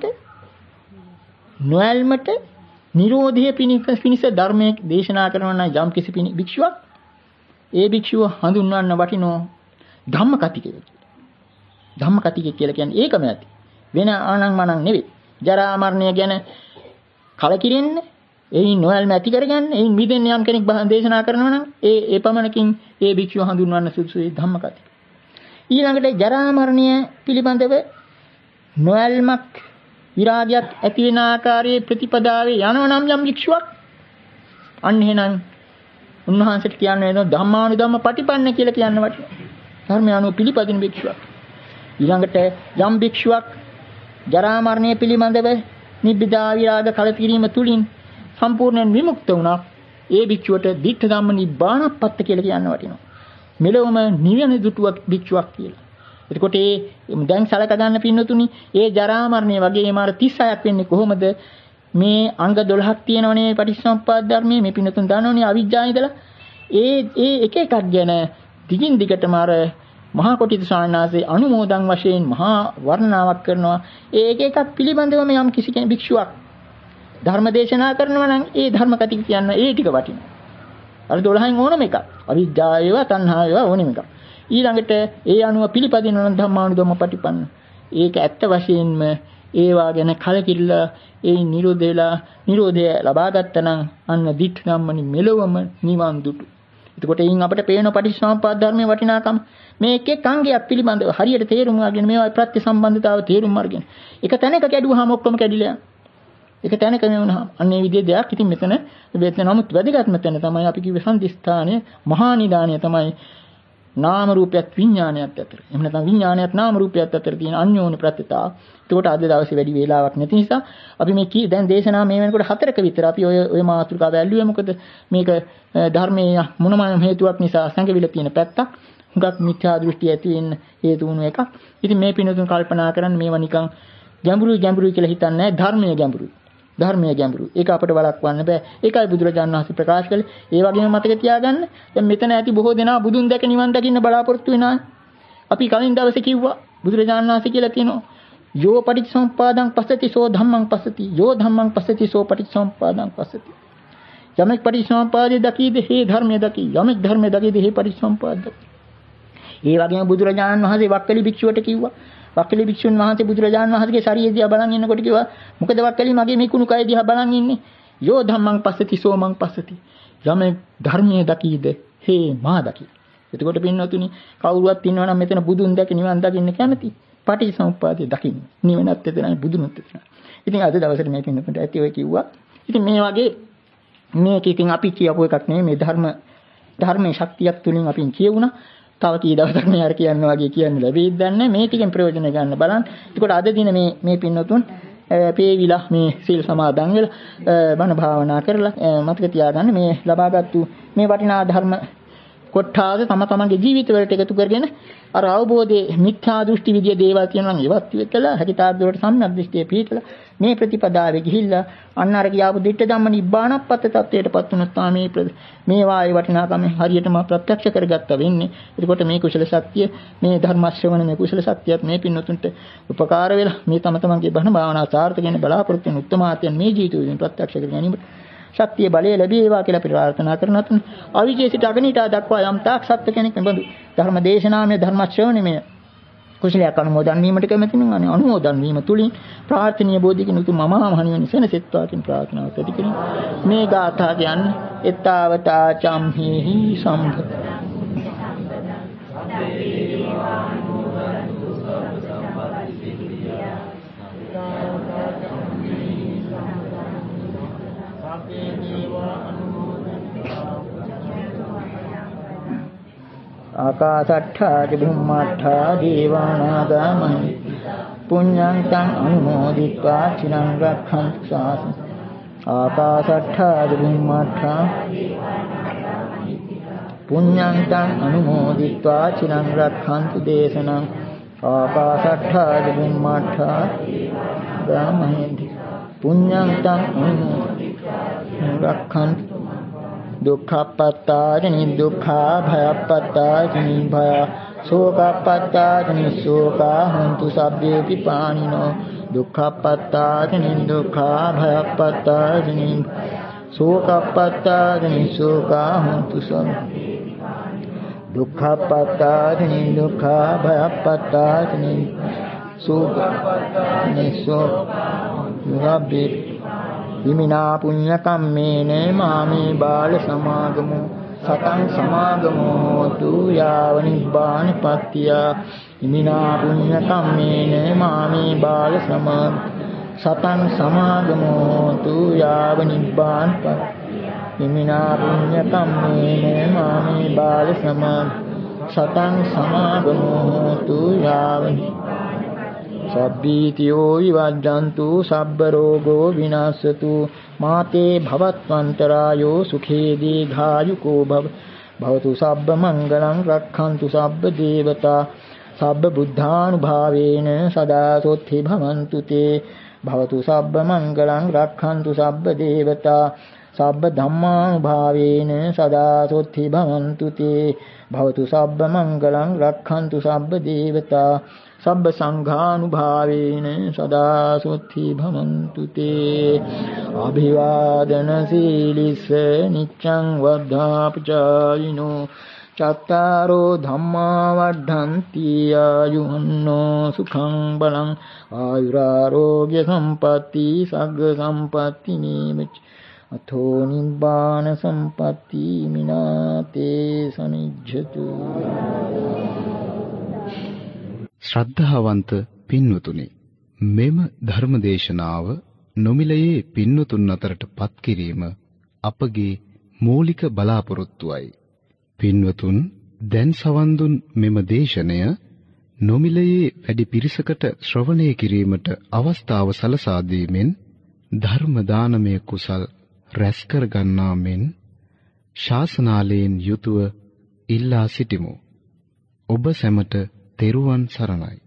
නොයල්මට නිරෝධය පිණිස ධර්මයේ දේශනා කරන යම් කිසි භික්ෂුවක් ඒ භික්ෂුව හඳුන්වන්න වටිනෝ ධම්මකතිකය කියලා. ධම්මකතිකය කියලා කියන්නේ ඒකම ඇති. වෙන ආනං මනං නෙවෙයි. ජරා මරණය ගැන කලකිරෙන්න, එයින් නොයල්ම ඇති කරගන්න, එයින් මිදෙන්න යම් කෙනෙක් දේශනා කරනවා නම් ඒ ඒ පමණකින් ඒ භික්ෂුව හඳුන්වන්න සුදුසුයි ධම්මකතික. ඊළඟට ජරා මරණය පිළිබඳව නොයල්මක් විරාගයක් ඇති වෙන ආකාරයේ ප්‍රතිපදාවේ යනවා නම් යම් භික්ෂුවක් අන්න එහෙනම් උන්වහන්සේට කියන්නේ ධම්මානුධම්ම පටිපන්න කියලා කියන්න වටිනවා. ධර්මය අනුව පිළිපදින භික්ෂුවක්. ඊළඟට යම් භික්ෂුවක් ජරා මරණය පිළිබඳව නිබ්බිදා විරාග කලකිරීම තුලින් සම්පූර්ණයෙන් විමුක්ත වුණා. ඒ භික්ෂුවට දිට්ඨ ධම්ම නිබ්බානපත්ත කියලා කියන්න වටිනවා. මෙලොවම නිවන දුටුවක් භික්ෂුවක් කියලා. එතකොට ඒ දැන් සලක ගන්න පින්නතුනි ඒ ජරා මරණය වගේ මාර තිස් හයක් වෙන්නේ කොහොමද? මේ අංග දොළහක් තියෙනවනේ පටිච්චසමුප්පාද ධර්මයේ මේ පින්නතුන් දන්නවනේ අවිජ්ජා ඉඳලා ඒ ඒ එක එකක් ගැන දිගින් දිගටම අර මහා කොටිත ස්වාමීන් වහන්සේ අනුමෝදන් වශයෙන් මහා වර්ණනාවක් කරනවා. ඒ එක එකක් පිළිබඳවම යම් කිසි කෙනෙක් භික්ෂුවක් ධර්ම දේශනා කරනවා නම් ඒ ධර්ම කතික කියන ඒ ටික වටිනවා. අර දොළහෙන් ඕනම එකක්. අවිද්‍යාවේව තණ්හාවේව ඕනෙම එකක්. ඊළඟට ඒ අනුව පිළිපදිනවා නම් ධම්මානුධම්ම පටිපන්න. ඒක ඇත්ත වශයෙන්ම ඒවා ගැන කලකිරිලා ඒ නිරෝධ වෙලා නිරෝධය ලබා ගත්තා නම් අන්න දිට්ඨ ධම්මනි මෙලොවම නිවන් දුටු. එතකොට එයින් අපිට පේන පටිච්චසමුප්පාද ධර්මයේ වටිනාකම මේ එක එක අංගයක් පිළිබඳව හරියට තේරුම් අරගෙන මේවා ප්‍රත්‍ය සම්බන්ධතාව තේරුම් අරගෙන එක තැනක කැඩුවාම ඔක්කොම කැඩිලා යනවා. එක තැනක මේ වුණාම අන්නේ විදිහේ දෙයක්. ඉතින් මෙතන මෙතන නමුත් වැදගත්ම තැන තමයි අපි කිව්වේ සම්දිස්ථානයේ මහා නිදානය තමයි නාම රූපයත් විඥානයත් අතර. එහෙම නැත්නම් විඥානයත් නාම රූපයත් අතර තියෙන අන්‍යෝන්‍ය ප්‍රත්‍යතාව. එතකොට අද දවසේ වැඩි වේලාවක් නැති නිසා අපි මේ කී දැන් දේශනා මේ වෙනකොට හතරක විතර අපි ඔය ඔය මාතෘකාව ඇල්ලුවේ මොකද මේක ධර්මයේ මොනම හේතුවක් නිසා සංකවිල තියෙන පැත්තක්. හුඟක් මිත්‍යා දෘෂ්ටි ඇති වෙන්න හේතු වුණු එකක්. ඉතින් මේ පිනතුන් කල්පනා කරන්නේ මේවා නිකන් ගැඹුරුයි ගැඹුරුයි කියලා හිතන්නේ නැහැ. ධර්මයේ ගැඹුරුයි. ධර්මයේ ගැඹුරුයි. ඒක අපිට වළක්වන්න බෑ. ඒකයි බුදුරජාණන් වහන්සේ ප්‍රකාශ කළේ. ඒ වගේම මතක තියාගන්න. දැන් මෙතන ඇති බොහෝ දෙනා බුදුන් දැක නිවන් දකින්න බලාපොරොත්තු වෙනා. අපි කලින් දවසේ කිව්වා බුදුරජාණන් වහන්සේ කියලා කියනවා යෝ පටිච්චසමුප්පාදං පස්සති සෝ ධම්මං පස්සති. යෝ ධම්මං පස්සති සෝ පටිච්චසමුප්පාදං පස්සති. යමෙක් පටිච්චසමුප්පාදේ දකීද හේ ධර්මයේ දකී. යමෙක් ධර්මයේ දකීද හේ පටිච්චසමුප්පාද දකී. ඒ වගේම බුදුරජාණන් වහන්සේ වක්කලි භික්ෂුවට කිව්වා. වක්කලි භික්ෂුන් වහන්සේ බුදුරජාණන් වහන්සේගේ ශරීරය දිහා බලන් ඉන්නකොට කිව්වා මොකද වක්කලි මගේ මේ කුණු කය දිහා බලන් ඉන්නේ. යෝ ධම්මං පස්සති සෝ මං පස්සති. යමෙක් ධර්මයේ දකීද හේ මා දකී. එතකොට පින්නතුනි කවුරුවත් ඉන්නවා නම් මෙතන බුදුන් දැක නිවන් දකින්න කැමති. පටිච්චසමුප්පාදේ දකින්න. නිවනත් එතනයි බුදුනුත් එතනයි. ඉතින් අද දවසේ මේ පින්නතුන්ට ඇති ඔය කිව්වා. ඉතින් මේ වගේ මේක ඉතින් අපි කියපු එකක් නෙමෙයි මේ ධර්ම ධර්මයේ ශක්තියක් තුලින් අපි කියුණා. තව කී දවසක් මේ අර කියන්න වගේ කියන්න ලැබෙයිද දන්නේ මේ ටිකෙන් ප්‍රයෝජන ගන්න බලන්න. එතකොට අද දින මේ මේ පින්නතුන් පේවිලා මේ සීල් සමාදන් වෙලා බණ භාවනා කරලා මතක තියාගන්න මේ ලබාගත්තු මේ වටිනා ධර්ම කොටාද තම තමන්ගේ ජීවිතවලට එකතු කරගෙන අර අවබෝධයේ මිත්‍යා දෘෂ්ටි විදිය දේවල් කියනවා නම් ඒවත් විකලා හැකිතාක් දුරට සම්‍යක් දෘෂ්ටියේ පිටලා මේ ප්‍රතිපදාවේ ගිහිල්ලා අන්න අර කියාපු දිට්ඨ ධම්ම නිබ්බානප්පත තත්වයටපත් වුණොත් තමයි මේ වායේ වටිනාකම හරියටම ප්‍රත්‍යක්ෂ කරගත්තා වෙන්නේ. එතකොට මේ කුසල ශක්තිය මේ ධර්ම ශ්‍රවණ මේ කුසල ශක්තියත් මේ පින්නතුන්ට උපකාර වෙලා මේ තම තමන්ගේ බණ භාවනා සාර්ථක වෙන බලාපොරොත්තු වෙන උත්තමාත්යන් මේ ජීවිතයෙන් ප්‍රත්‍යක්ෂ කර ගැනීමට ශක්තිය බලය ලැබේවා කියලා ප්‍රාර්ථනා කරන අතුන් අවිජේ සිට අගනිටා දක්වා යම් තාක් සත්‍ය කෙනෙක් මෙබඳු ධර්ම දේශනාමය ධර්ම ශ්‍රවණමය කුසලයක් අනුමෝදන් වීමට කැමැති නම් අනේ අනුමෝදන් වීම තුලින් ප්‍රාර්ථනීය බෝධිකින් උතුම් මම මහණියනි සෙනසෙත්වා කියන ප්‍රාර්ථනාව ඇති කරමින් මේ ගාථා කියන්නේ එත්තාවතා චම්හිහි සම්භ ආකාශට්ඨා චුම්මට්ඨා දීවානාගා මහි පුඤ්ඤං තං අනුමෝදිत्वा චිරං රක්ඛන්තු ශාසනං ආකාශට්ඨා චුම්මට්ඨා පුඤ්ඤං තං අනුමෝදිत्वा චිරං රක්ඛන්තු දේශනං ආකාශට්ඨා චුම්මට්ඨා ගාමහෙන්ති පුඤ්ඤං තං අනුමෝදිत्वा රක්ඛන්තු දුක්ඛප්පත්තානි දුක්ඛා භයප්පත්තානි භය ශෝකප්පත්තානි ශෝකා හොන්තු සබ්බේපි පානිනෝ දුක්ඛප්පත්තානි දුක්ඛා භයප්පත්තානි ශෝකප්පත්තානි ශෝකා හොන්තු සබ්බේ දුක්ඛප්පත්තානි දුක්ඛා භයප්පත්තානි ශෝකප්පත්තානි ශෝකා සබ්බේ ඉමිනා පුඤ්ඤ කම්මේන මාමේ බාල සමාගමෝ සතං සමාගමෝ හෝතු යාව නිබ්බාන පත්තිය ඉමිනා පුඤ්ඤ කම්මේන මාමේ බාල සමාගමෝ සතං සමාගමෝ හෝතු යාව නිබ්බාන පත්තිය ඉමිනා පුඤ්ඤ කම්මේන මාමේ බාල සමාගමෝ සතං සමාගමෝ හෝතු යාව සබ්බීතියෝ විවජ්ජන්තු සබ්බ රෝගෝ විනාශතු මාතේ භවත්වන්තරායෝ සුඛේ දීඝායුකෝ භව භවතු සබ්බ මංගලං රක්ඛන්තු සබ්බ දේවතා සබ්බ බුද්ධානුභාවේන සදා සොත්ථි භවන්තු තේ භවතු සබ්බ මංගලං රක්ඛන්තු සබ්බ දේවතා සබ්බ ධම්මානුභාවේන සදා සොත්ථි භවන්තු තේ භවතු සබ්බ මංගලං රක්ඛන්තු සබ්බ දේවතා සබ්බ සංඝානුභාවේන සදා සොත්ථි භවන්තු තේ අභිවාදන සීලිස්ස නිච්ඡං වද්ධාපචායිනෝ චත්තාරෝ ධම්මා වඩ්ඩන්ති ආයුන්නෝ සුඛං බලං ආයුරාරෝග්‍ය සම්පatti සග්ග සම්පatti නීමච අතෝ නිබ්බාන සම්පatti මිනාතේ සනිජ්ජතු. ශ්‍රද්ධාවන්ත පින්වතුනි, මෙම ධර්මදේශනාව නොමිලයේ පින්වතුන් අතරට පත් කිරීම අපගේ මූලික බලාපොරොත්තුවයි. පින්වතුන් දැන් සවන් දුන් මෙම දේශනය නොමිලයේ වැඩි පිරිසකට ශ්‍රවණය කිරීමට අවස්ථාව සලසා දීමෙන් ධර්ම දානමය කුසල් රැස් කර ගන්නා මෙන් ශාසනාලයෙන් යුතුව ඉල්ලා සිටිමු. ඔබ සැමට තෙරුවන් සරණයි.